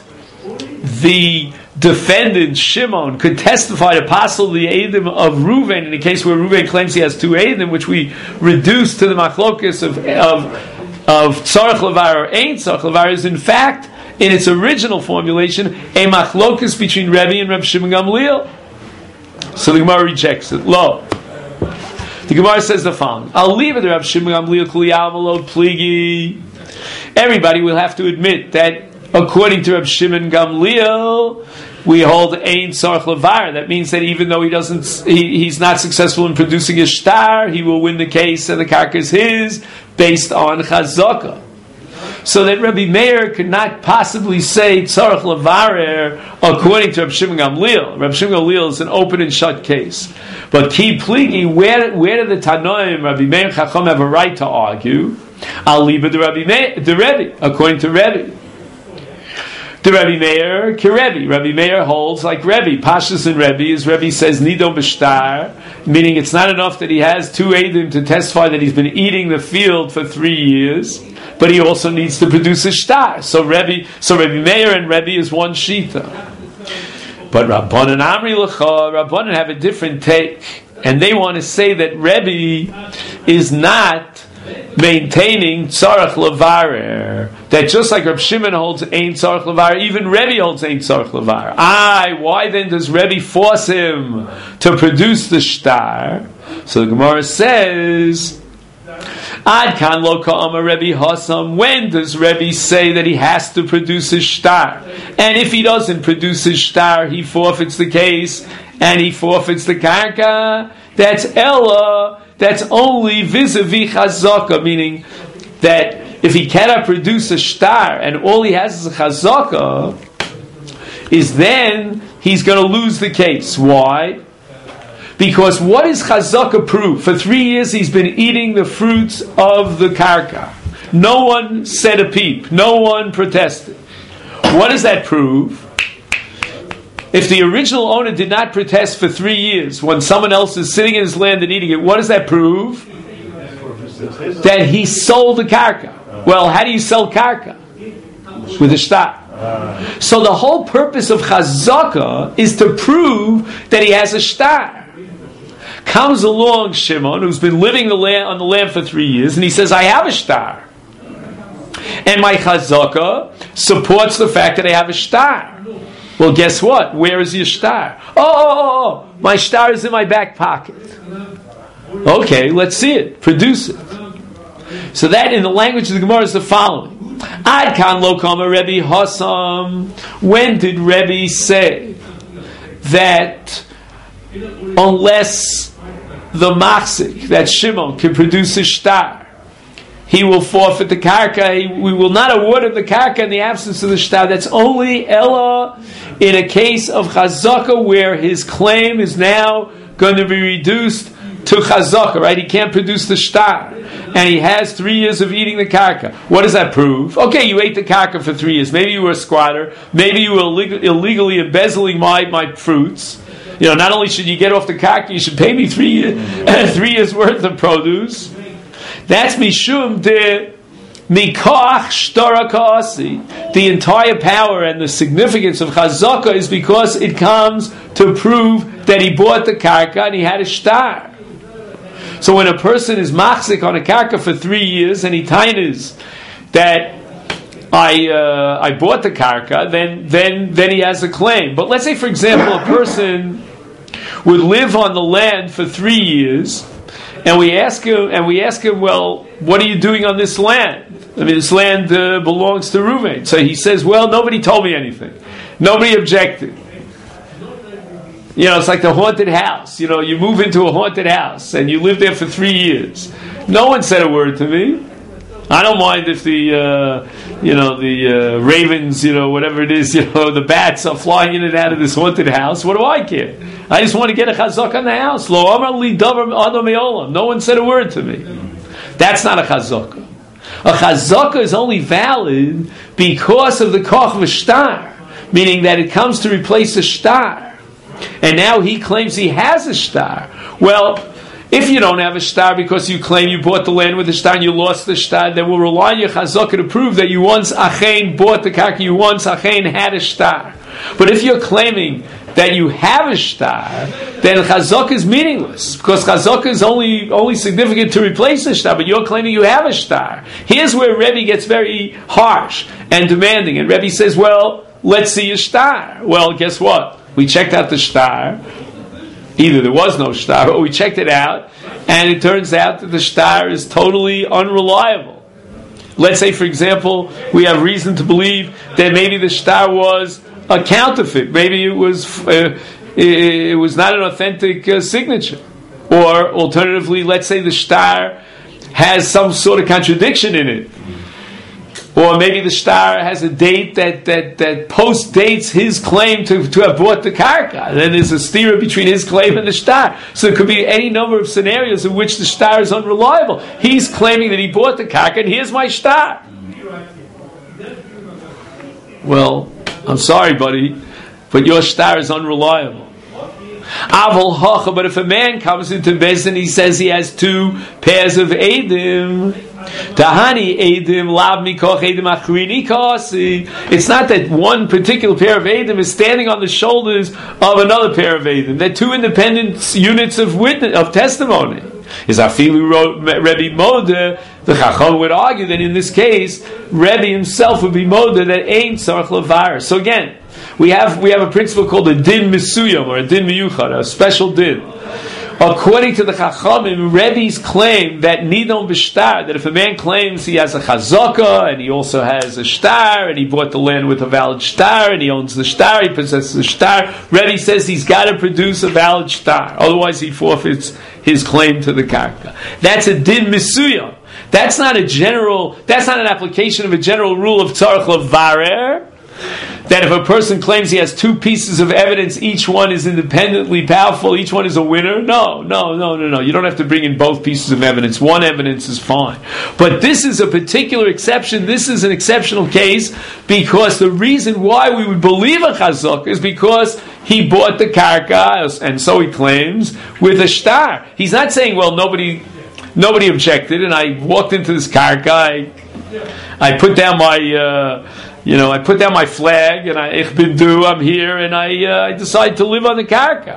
the defendant Shimon could testify to possibly the Eidim of Reuven in the case where Reuven claims he has two Eidim, which we reduce to the machlokas of of of tzarich levar or ain't tzarich levar, is in fact in its original formulation a machlokas between Rebbe and Reb Shimon Gamliel. So the Gemara rejects it. Lo. The Gemara says the following: I'll leave it to Reb Shimon Gamliel Kliyavalo Pligi. Everybody will have to admit that according to Reb Shimon Gamliel, we hold Ein Tzarich Levar. That means that even though he doesn't, he, he's not successful in producing a shtar, he will win the case and the karka is his based on Chazaka. So that Rabbi Meir could not possibly say Tzarich Levarer according to Reb Shimon Gamliel. Reb Shimon Gamliel is an open and shut case. But Ki Pligi, where where do the Tanoim, Rabbi Meir and Chacham have a right to argue? I'll leave it to Rabbi Meir, the Rebbe, according to Rebbe. The Rabbi Meir, Kirebi. Rabbi Meir holds like Rebbe. Pashas and Rebbe is Rebbe says Nido B'shtar, meaning it's not enough that he has two Eidim to testify that he's been eating the field for three years, but he also needs to produce a shtar. So Rebbe, so Rabbi Meir and Rebbe is one shita. But Rabbanan Amri L'cha, Rabbanan have a different take, and they want to say that Rebbe is not maintaining tzarich levarer, that just like Reb Shimon holds ein tzarich levarer, even Rebbe holds ein tzarich levarer. Aye, why then does Rebbe force him to produce the shtar? So the Gemara says, Ad kan lo ka'ama Rebbe Hassam. When does Rebbe say that he has to produce his shtar? And if he doesn't produce his shtar, he forfeits the case and he forfeits the karka. That's Ella. That's only vis-a-vis chazaka, meaning that if he cannot produce a shtar and all he has is a chazaka, is then he's going to lose the case. Why? Because what is chazaka prove? For three years he's been eating the fruits of the karka. No one said a peep. No one protested. What does that prove? If the original owner did not protest for three years when someone else is sitting in his land and eating it, what does that prove? That he sold the karka. Well, how do you sell karka? With a shtar. So the whole purpose of chazaka is to prove that he has a shtar. Comes along Shimon, who's been living the land, on the land for three years, and he says, I have a shtar. And my chazaka supports the fact that I have a shtar. Well, guess what? Where is your shtar? Oh, oh, oh, oh, my shtar is in my back pocket. Okay, let's see it. Produce it. So that, in the language of the Gemara, is the following: Ad kan lo kama Rebbe Hassam. When did Rebbe say that unless the machzik, that Shimon, can produce a shtar, he will forfeit the karka? He, we will not award him the karka in the absence of the shtar. That's only Ella in a case of chazaka where his claim is now going to be reduced to chazaka, right? He can't produce the shtar. And he has three years of eating the karka. What does that prove? Okay, you ate the karka for three years. Maybe you were a squatter. Maybe you were illeg- illegally embezzling my, my fruits. You know, not only should you get off the karka, you should pay me three, year, three years worth of produce. That's mishum de mikach shtara ka'asi. The entire power and the significance of chazaka is because it comes to prove that he bought the karka and he had a shtar. So when a person is machzik on a karka for three years and he tainas that I uh, I bought the karka, then then then he has a claim. But let's say, for example, a person would live on the land for three years. And we ask him, and we ask him, well, what are you doing on this land? I mean, this land uh, belongs to Reuven. So he says, well, nobody told me anything. Nobody objected. You know, it's like the haunted house. You know, you move into a haunted house, and you live there for three years. No one said a word to me. I don't mind if the, uh, you know, the uh, ravens, you know, whatever it is, you know, the bats are flying in and out of this haunted house. What do I care? I just want to get a chazaka in the house. Lo amar li davar adam me'olam. No one said a word to me. That's not a chazaka. A chazaka is only valid because of the koch v'shtar, meaning that it comes to replace a shtar. And now he claims he has a shtar. Well, if you don't have a shtar because you claim you bought the land with a shtar and you lost the shtar, then we'll rely on your chazaka to prove that you once achein bought the karka, you once achein had a shtar. But if you're claiming that you have a shtar, then chazaka is meaningless, because chazaka is only only significant to replace a shtar, but you're claiming you have a shtar. Here's where Rebbe gets very harsh and demanding, and Rebbe says, well, let's see your shtar. Well, guess what? We checked out the shtar. Either there was no shtar, or we checked it out, and it turns out that the shtar is totally unreliable. Let's say, for example, we have reason to believe that maybe the shtar was a counterfeit. Maybe it was uh, it was not an authentic uh, signature. Or alternatively, let's say the shtar has some sort of contradiction in it. Or maybe the shtar has a date that, that, that post-dates his claim to, to have bought the karka. Then there's a stira between his claim and the shtar. So it could be any number of scenarios in which the shtar is unreliable. He's claiming that he bought the karka, and here's my shtar. Well, I'm sorry, buddy, but your shtar is unreliable. Aval hacha, but if a man comes into Beis and he says he has two pairs of edim, tahani edim lav mikoch edim achrini kasi. It's not that one particular pair of edim is standing on the shoulders of another pair of edim. They're two independent units of witness of testimony. Is afilu Rebbe Moda, the Chacham would argue that in this case, Rebbe himself would be Moda that ain't tzarich levar. So again, we have we have a principle called a din misuyam, or a din miyuchad, a special din. According to the Chachamim, Rebbe's claim that nidon b'shtar, that if a man claims he has a chazaka and he also has a shtar and he bought the land with a valid shtar and he owns the shtar, he possesses the shtar, Rebbe says he's got to produce a valid shtar, otherwise he forfeits his claim to the karka. That's a din misuyam. That's not a general. That's not an application of a general rule of tzarich levarer, that if a person claims he has two pieces of evidence, each one is independently powerful, each one is a winner. No, no, no, no, no. You don't have to bring in both pieces of evidence. One evidence is fine. But this is a particular exception. This is an exceptional case, because the reason why we would believe a chazak is because he bought the karka, and so he claims, with a shtar. He's not saying, well, nobody nobody objected, and I walked into this karka, I, I put down my... Uh, You know, I put down my flag, and I, ich bin du, I'm here, and I, uh, I decide to live on the karka.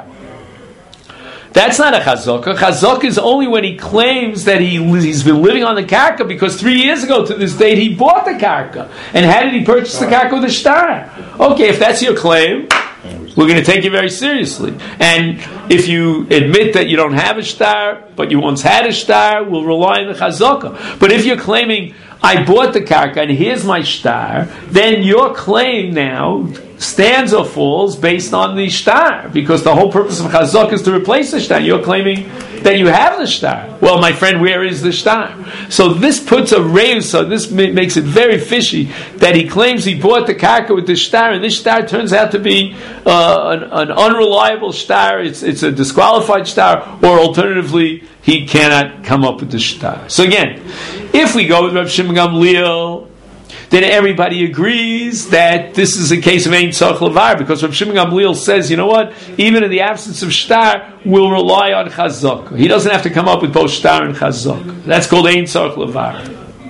That's not a chazaka. Chazaka is only when he claims that he, he's been living on the karka, because three years ago to this date he bought the karka. And how did he purchase the karka? With a shtar. Okay, if that's your claim, we're going to take you very seriously. And if you admit that you don't have a shtar, but you once had a shtar, we'll rely on the chazaka. But if you're claiming, I bought the karka and here's my shtar, then your claim now stands or falls based on the shtar, because the whole purpose of chazak is to replace the shtar. You're claiming that you have the shtar. Well, my friend, where is the shtar? So this puts a reus, so this makes it very fishy that he claims he bought the karka with the shtar, and this shtar turns out to be uh, an, an unreliable shtar. It's, it's a disqualified shtar, or alternatively, he cannot come up with the shtar. So again, if we go with Rav Shimon Gamliel, then everybody agrees that this is a case of Ein Tzarich Levar, because Rav Shimon Gamliel says, you know what, even in the absence of shtar, we'll rely on chazak. He doesn't have to come up with both shtar and chazak. That's called Ein Tzarich Levar.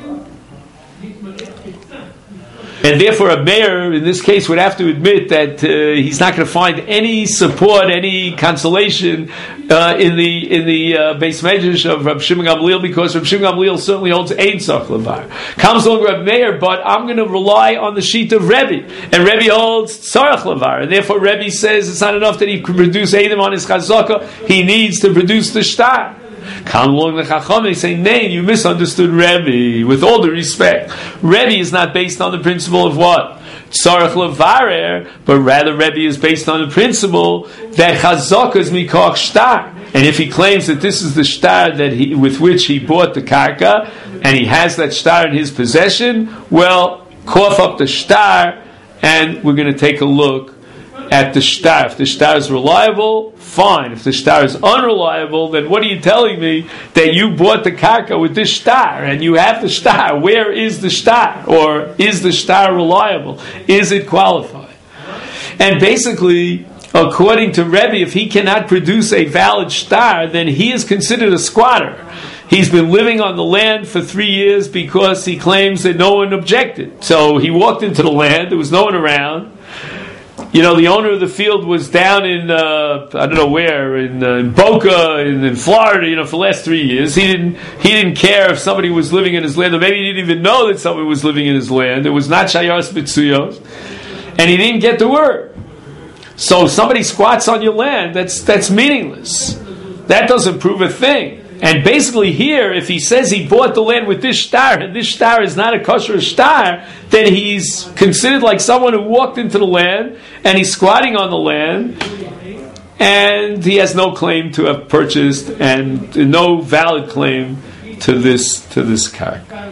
And therefore, a mayor in this case would have to admit that uh, he's not going to find any support, any consolation uh, in the in the uh, base medrash of Rav Shimon Gamliel, because Rav Shimon Gamliel certainly holds Ein Tzarich Levar. Comes along Rav Meir, but I'm going to rely on the sheet of Rebbe, and Rebbe holds Tzarich Levar, and therefore Rebbe says it's not enough that he can produce Edom on his chazaka; he needs to produce the shtar. Come along the Chacham, they say, nay, you misunderstood Rebbe. With all the respect, Rebbe is not based on the principle of what? Tzarich Levarer, but rather Rebbe is based on the principle that Chazaka is Mikoch Shtar. And if he claims that this is the shtar that he, with which he bought the karka, and he has that star in his possession, well, cough up the star, and we're going to take a look at the star. If the star is reliable, fine. If the star is unreliable, then what are you telling me? That you bought the karka with this star, and you have the star. Where is the star? Or is the star reliable? Is it qualified? And basically, according to Rebbe, if he cannot produce a valid star, then he is considered a squatter. He's been living on the land for three years because he claims that no one objected. So he walked into the land, there was no one around. You know, the owner of the field was down in, uh, I don't know where, in, uh, in Boca, in, in Florida, you know, for the last three years. He didn't he didn't care if somebody was living in his land, or maybe he didn't even know that somebody was living in his land. It was not Shayas Bitsuyos. And he didn't get the word. So if somebody squats on your land, that's that's meaningless. That doesn't prove a thing. And basically here, if he says he bought the land with this star, and this star is not a kosher star, then he's considered like someone who walked into the land, and he's squatting on the land, and he has no claim to have purchased, and no valid claim to this to this karka.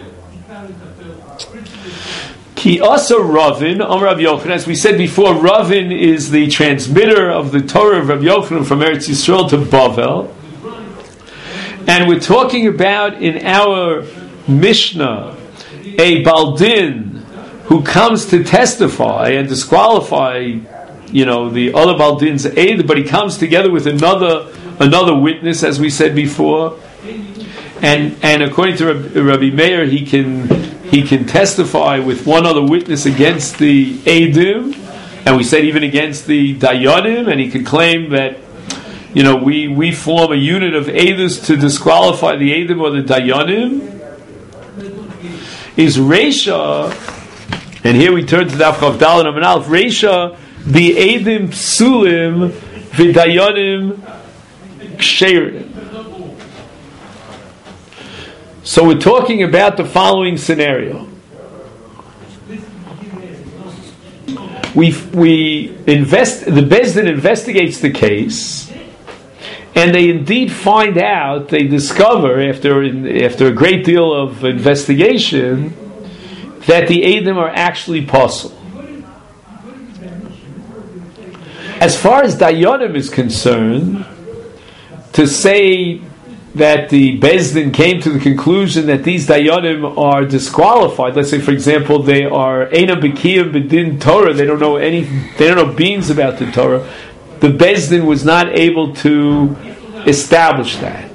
Ki also Ravin, Om Rav Yochanan, as we said before, Ravin is the transmitter of the Torah of Rav Yochanan from Eretz Yisrael to Bavel. And we're talking about in our Mishnah a Baldin who comes to testify and disqualify, you know, the other Baldin's aid, but he comes together with another another witness, as we said before. And and according to Rabbi Meir, he can he can testify with one other witness against the Eidim, and we said even against the Dayanim, and he could claim that, you know, we, we form a unit of Eidus to disqualify the Eidim or the Dayanim. Is Reisha, and here we turn to the Afchav Dalin Amin Aleph, Reisha, the Eidim Psulim, V'Dayanim Ksherim. So we're talking about the following scenario. We we invest. The Beis Din investigates the case, and they indeed find out. They discover after after a great deal of investigation that the Eidim are actually possible. As far as Dayanim is concerned, to say that the Beis Din came to the conclusion that these Dayanim are disqualified. Let's say, for example, they are Eina B'kiyim B'din Torah. They don't know any. They don't know beans about the Torah. The Beis Din was not able to establish that.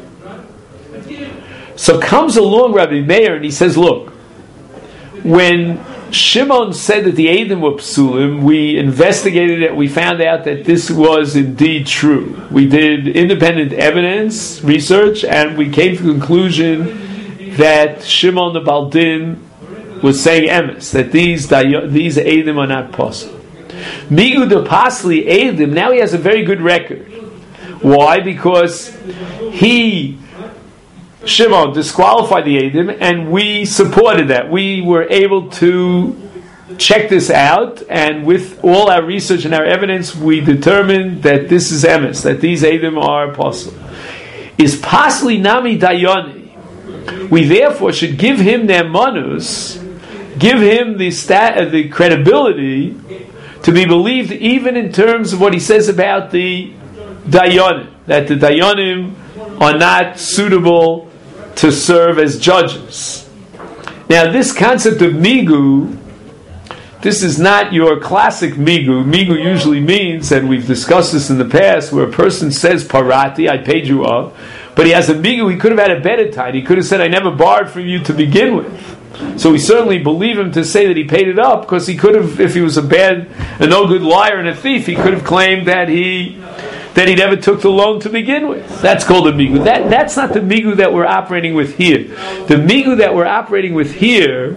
So comes along Rabbi Meir and he says, "Look, when Shimon said that the Eidim were psulim, we investigated it, we found out that this was indeed true. We did independent evidence, research, and we came to the conclusion that Shimon the Baldin was saying emes, that these these Eidim are not possible. Migu de Pasli Eidim, now he has a very good record. Why? Because he, Shimon, disqualified the Eidim, and we supported that. We were able to check this out, and with all our research and our evidence, we determined that this is emes, that these Eidim are possible. Is Pasli Nami Dayani. We therefore should give him their manus, give him the stat, the credibility to be believed, even in terms of what he says about the Dayanim, that the Dayanim are not suitable to serve as judges. Now, this concept of migu, this is not your classic migu. Migu usually means, and we've discussed this in the past, where a person says parati, I paid you up, but he has a migu, he could have had a better time. He could have said, I never borrowed from you to begin with. So we certainly believe him to say that he paid it up, because he could have, if he was a bad, a no good liar and a thief, he could have claimed that he that he never took the loan to begin with. That's called a migu. That, that's not the migu that we're operating with here. The migu that we're operating with here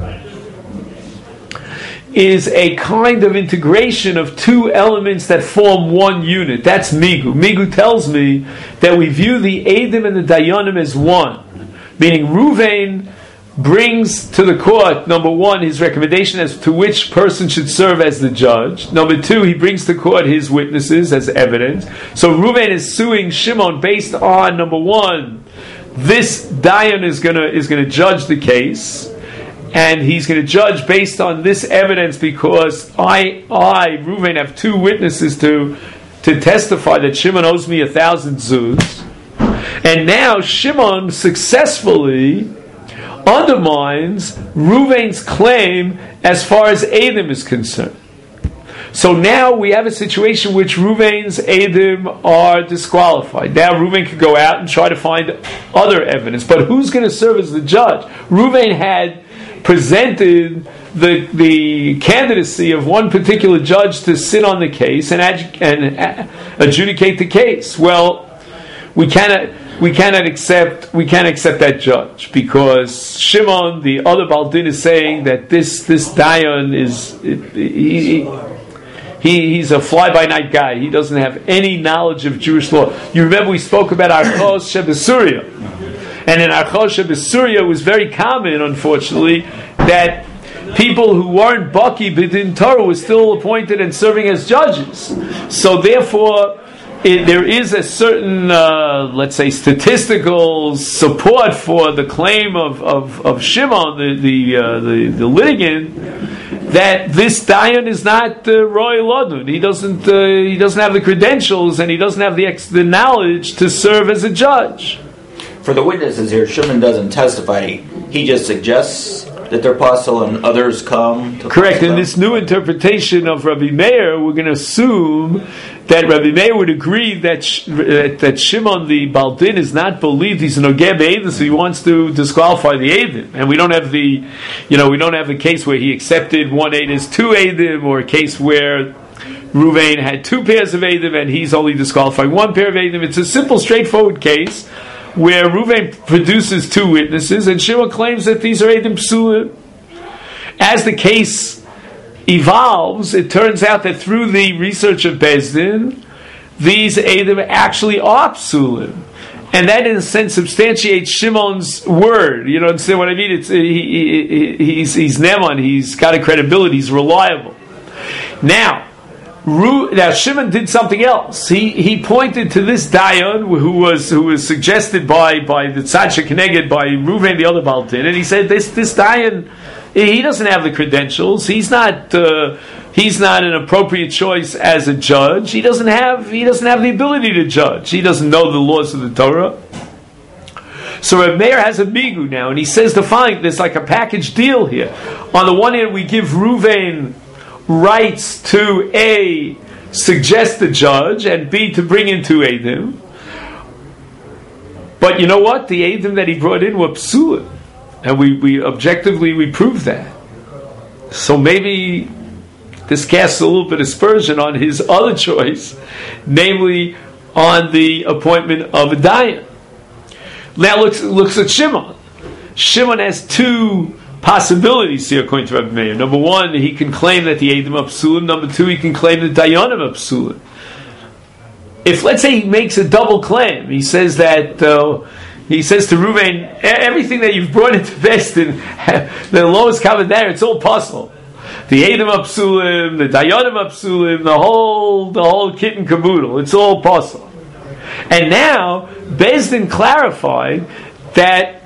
is a kind of integration of two elements that form one unit. That's migu. Migu tells me that we view the Eidim and the Dayanim as one. Meaning Ruvain brings to the court, number one, his recommendation as to which person should serve as the judge. Number two, he brings to court his witnesses as evidence. So Reuven is suing Shimon based on, number one, this Dayan is gonna is gonna judge the case, and he's going to judge based on this evidence because I, I, Reuven, have two witnesses to to testify that Shimon owes me a thousand zuz, and now Shimon successfully undermines Reuven's claim as far as Edom is concerned. So now we have a situation in which Reuven's Edom are disqualified. Now Reuven could go out and try to find other evidence, but who's going to serve as the judge? Reuven had presented the the candidacy of one particular judge to sit on the case and, adju- and adjudicate the case. Well, we cannot we cannot accept we can't accept that judge because Shimon, the other Baldin, is saying that this this Dayan is he, he, he he's a fly by night guy. He doesn't have any knowledge of Jewish law. You remember we spoke about Archos Shebesuria. And in Archos Shebesuria, it was very common, unfortunately, that people who weren't Baki B'din Torah were still appointed and serving as judges. So therefore, it, there is a certain, uh, let's say, statistical support for the claim of, of, of Shimon, the the, uh, the the litigant, that this Dayan is not uh, Roy Lodun. He doesn't uh, he doesn't have the credentials and he doesn't have the ex- the knowledge to serve as a judge. For the witnesses here, Shimon doesn't testify. He just suggests that they're apostle and others come to correct. In this new interpretation of Rabbi Meir, we're going to assume that Rabbi Meir would agree that Sh- that Shimon the Baldin is not believed. He's an Ogeh Be'edim, so he wants to disqualify the Eidim. And we don't have the, you know, we don't have the case where he accepted one Eid as two Eidim, or a case where Reuven had two pairs of Eidim and he's only disqualifying one pair of Eidim. It's a simple, straightforward case where Reuven produces two witnesses, and Shimon claims that these are Eidim Psulim. As the case evolves, it turns out that through the research of Bezdin, these Eidim actually are Psulim. And that, in a sense, substantiates Shimon's word. You know understand what I mean? It's, he, he, he's, he's Neman, he's got a credibility, he's reliable. Now, Now Shimon did something else. He he pointed to this Dayan who was who was suggested by by the Tzad Shekeneged by Reuven the other Baldin, and he said this this Dayan, he doesn't have the credentials. He's not uh, he's not an appropriate choice as a judge. He doesn't have he doesn't have the ability to judge. He doesn't know the laws of the Torah. So Reb Meir has a migu now, and he says the following: there's like a package deal here. On the one hand, we give Reuven rights to A, suggest the judge, and B, to bring in two Eidim. But you know what? The Eidim that he brought in were Psulim. And we, we objectively, we proved that. So maybe this casts a little bit of aspersion on his other choice, namely on the appointment of a Dayan. Now looks, looks at Shimon. Shimon has two possibilities here, according to Rabbi Meir. Number one, he can claim that the Eidim are Psulim. Number two, he can claim that Dayanim are Psulim. If, let's say, he makes a double claim, he says that, uh, he says to Reuven, everything that you've brought into Bezdin, the lowest common there, it's all puzzle. The Eidim are Psulim, the Dayanim are Psulim, the whole, the whole kit and caboodle, it's all puzzle. And now, Bezdin clarified that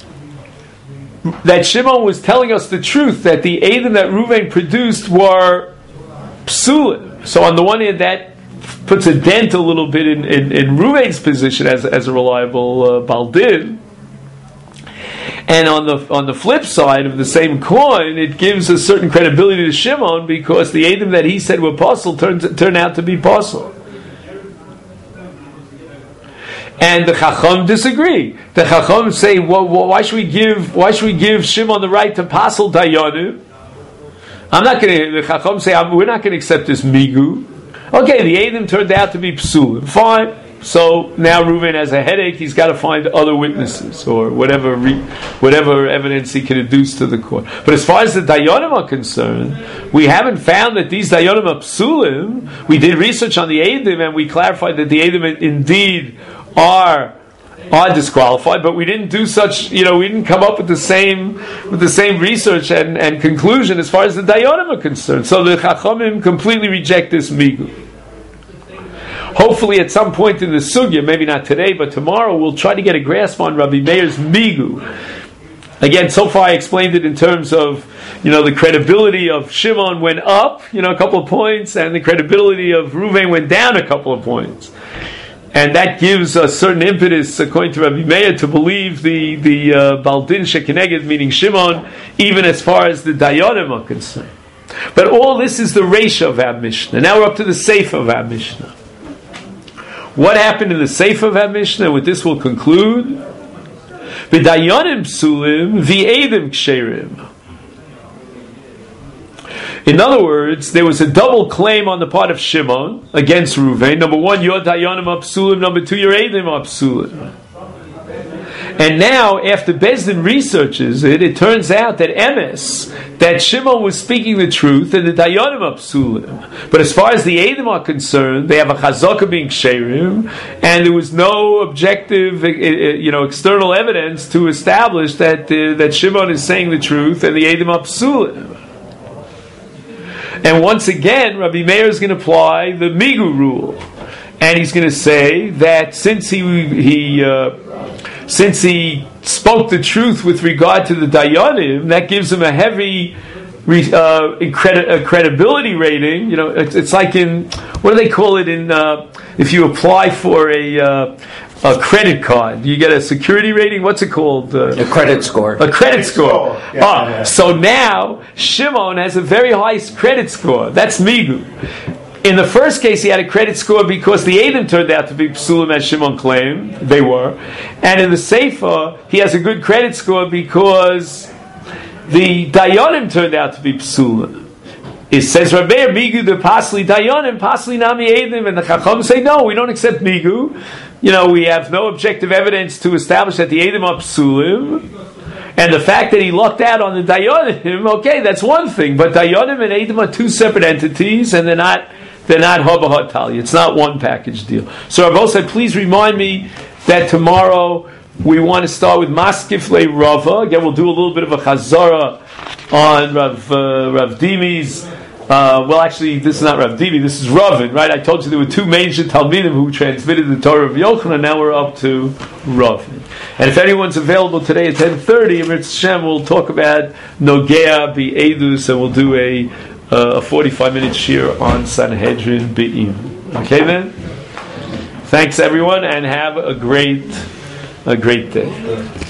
that Shimon was telling us the truth, that the Eidim that Reuven produced were Psulim. So on the one hand, that puts a dent a little bit in, in, in Reuven's position as, as a reliable uh, Baldin. And on the on the flip side of the same coin, it gives a certain credibility to Shimon because the Eidim that he said were Pasul turned, turned out to be Pasul. And the Chacham disagree. The Chacham say, well, well, why should we give? Why should we give Shimon the right to Pasul Dayanim? I'm not going to. The Chacham say, we're not going to accept this migu. Okay, the Eidim turned out to be Psulim. Fine. So now Reuven has a headache. He's got to find other witnesses or whatever, re, whatever evidence he can adduce to the court. But as far as the Dayanim are concerned, we haven't found that these Dayanim are Psulim. We did research on the Eidim and we clarified that the Eidim indeed are are disqualified, but we didn't do such, you know, we didn't come up with the same with the same research and, and conclusion as far as the Dayanim are concerned. So the Chachamim completely reject this migu. hopefully at some point in the sugya, maybe not today, but tomorrow, we'll try to get a grasp on Rabbi Meir's migu. Again, so far I explained it in terms of, you know, the credibility of Shimon went up, you know, a couple of points, and the credibility of Reuven went down a couple of points. And that gives a certain impetus, according to Rabbi Meir, to believe the, the uh, Baldin Shekineged, meaning Shimon, even as far as the Dayanim are concerned. But all this is the Reisha of our Mishnah. Now we're up to the Seif of our Mishnah. What happened in the Seif of our Mishnah? With this we'll conclude. V'dayanim psulim, v'edim ksherim. In other words, there was a double claim on the part of Shimon against Reuven. Number one, your dayanim are psulim. Number two, your edim are psulim. And now, after Bezdin researches it, it turns out that emes, that Shimon was speaking the truth, and the dayanim are psulim. But as far as the edim are concerned, they have a chazaka being ksherim, and there was no objective, you know, external evidence to establish that uh, that Shimon is saying the truth, and the edim are psulim. And once again, Rabbi Meir is going to apply the migu rule, and he's going to say that since he he uh, since he spoke the truth with regard to the dayanim, that gives him a heavy uh, credi- credibility rating. You know, it's, it's like in, what do they call it in uh, if you apply for a uh, a credit card, you get a security rating. What's it called? Uh, a credit score. A credit score. Yeah, ah, yeah. So now Shimon has a very high credit score. That's migu. In the first case, he had a credit score because the Eidim turned out to be psulim, as Shimon claimed they were, and in the Seifa, he has a good credit score because the Dayanim turned out to be psulim. It says Rabbi migu the pasli Dayanim, pasli nami Eidim, and the Chacham say no, we don't accept migu. You know, we have no objective evidence to establish that the Eidim are psulim. And the fact that he lucked out on the Dayanim, okay, that's one thing. But Dayanim and Eidim are two separate entities, and they're not they're not Haba Hatali. It's not one package deal. So Rav said, please remind me that tomorrow we want to start with Maskif Le Rava. Again, we'll do a little bit of a Chazara on Rav, uh, Rav Dimi's. Uh, well, actually, this is not Rav Dimi, this is Ravin, right? I told you there were two major Talmidim who transmitted the Torah of Yochanan. Now we're up to Ravin. And if anyone's available today at ten thirty, Eretz Hashem, we'll talk about Nogea B'Edus, and we'll do a, uh, a forty-five minute shir on Sanhedrin Be'im. Okay then? Thanks everyone, and have a great, a great day.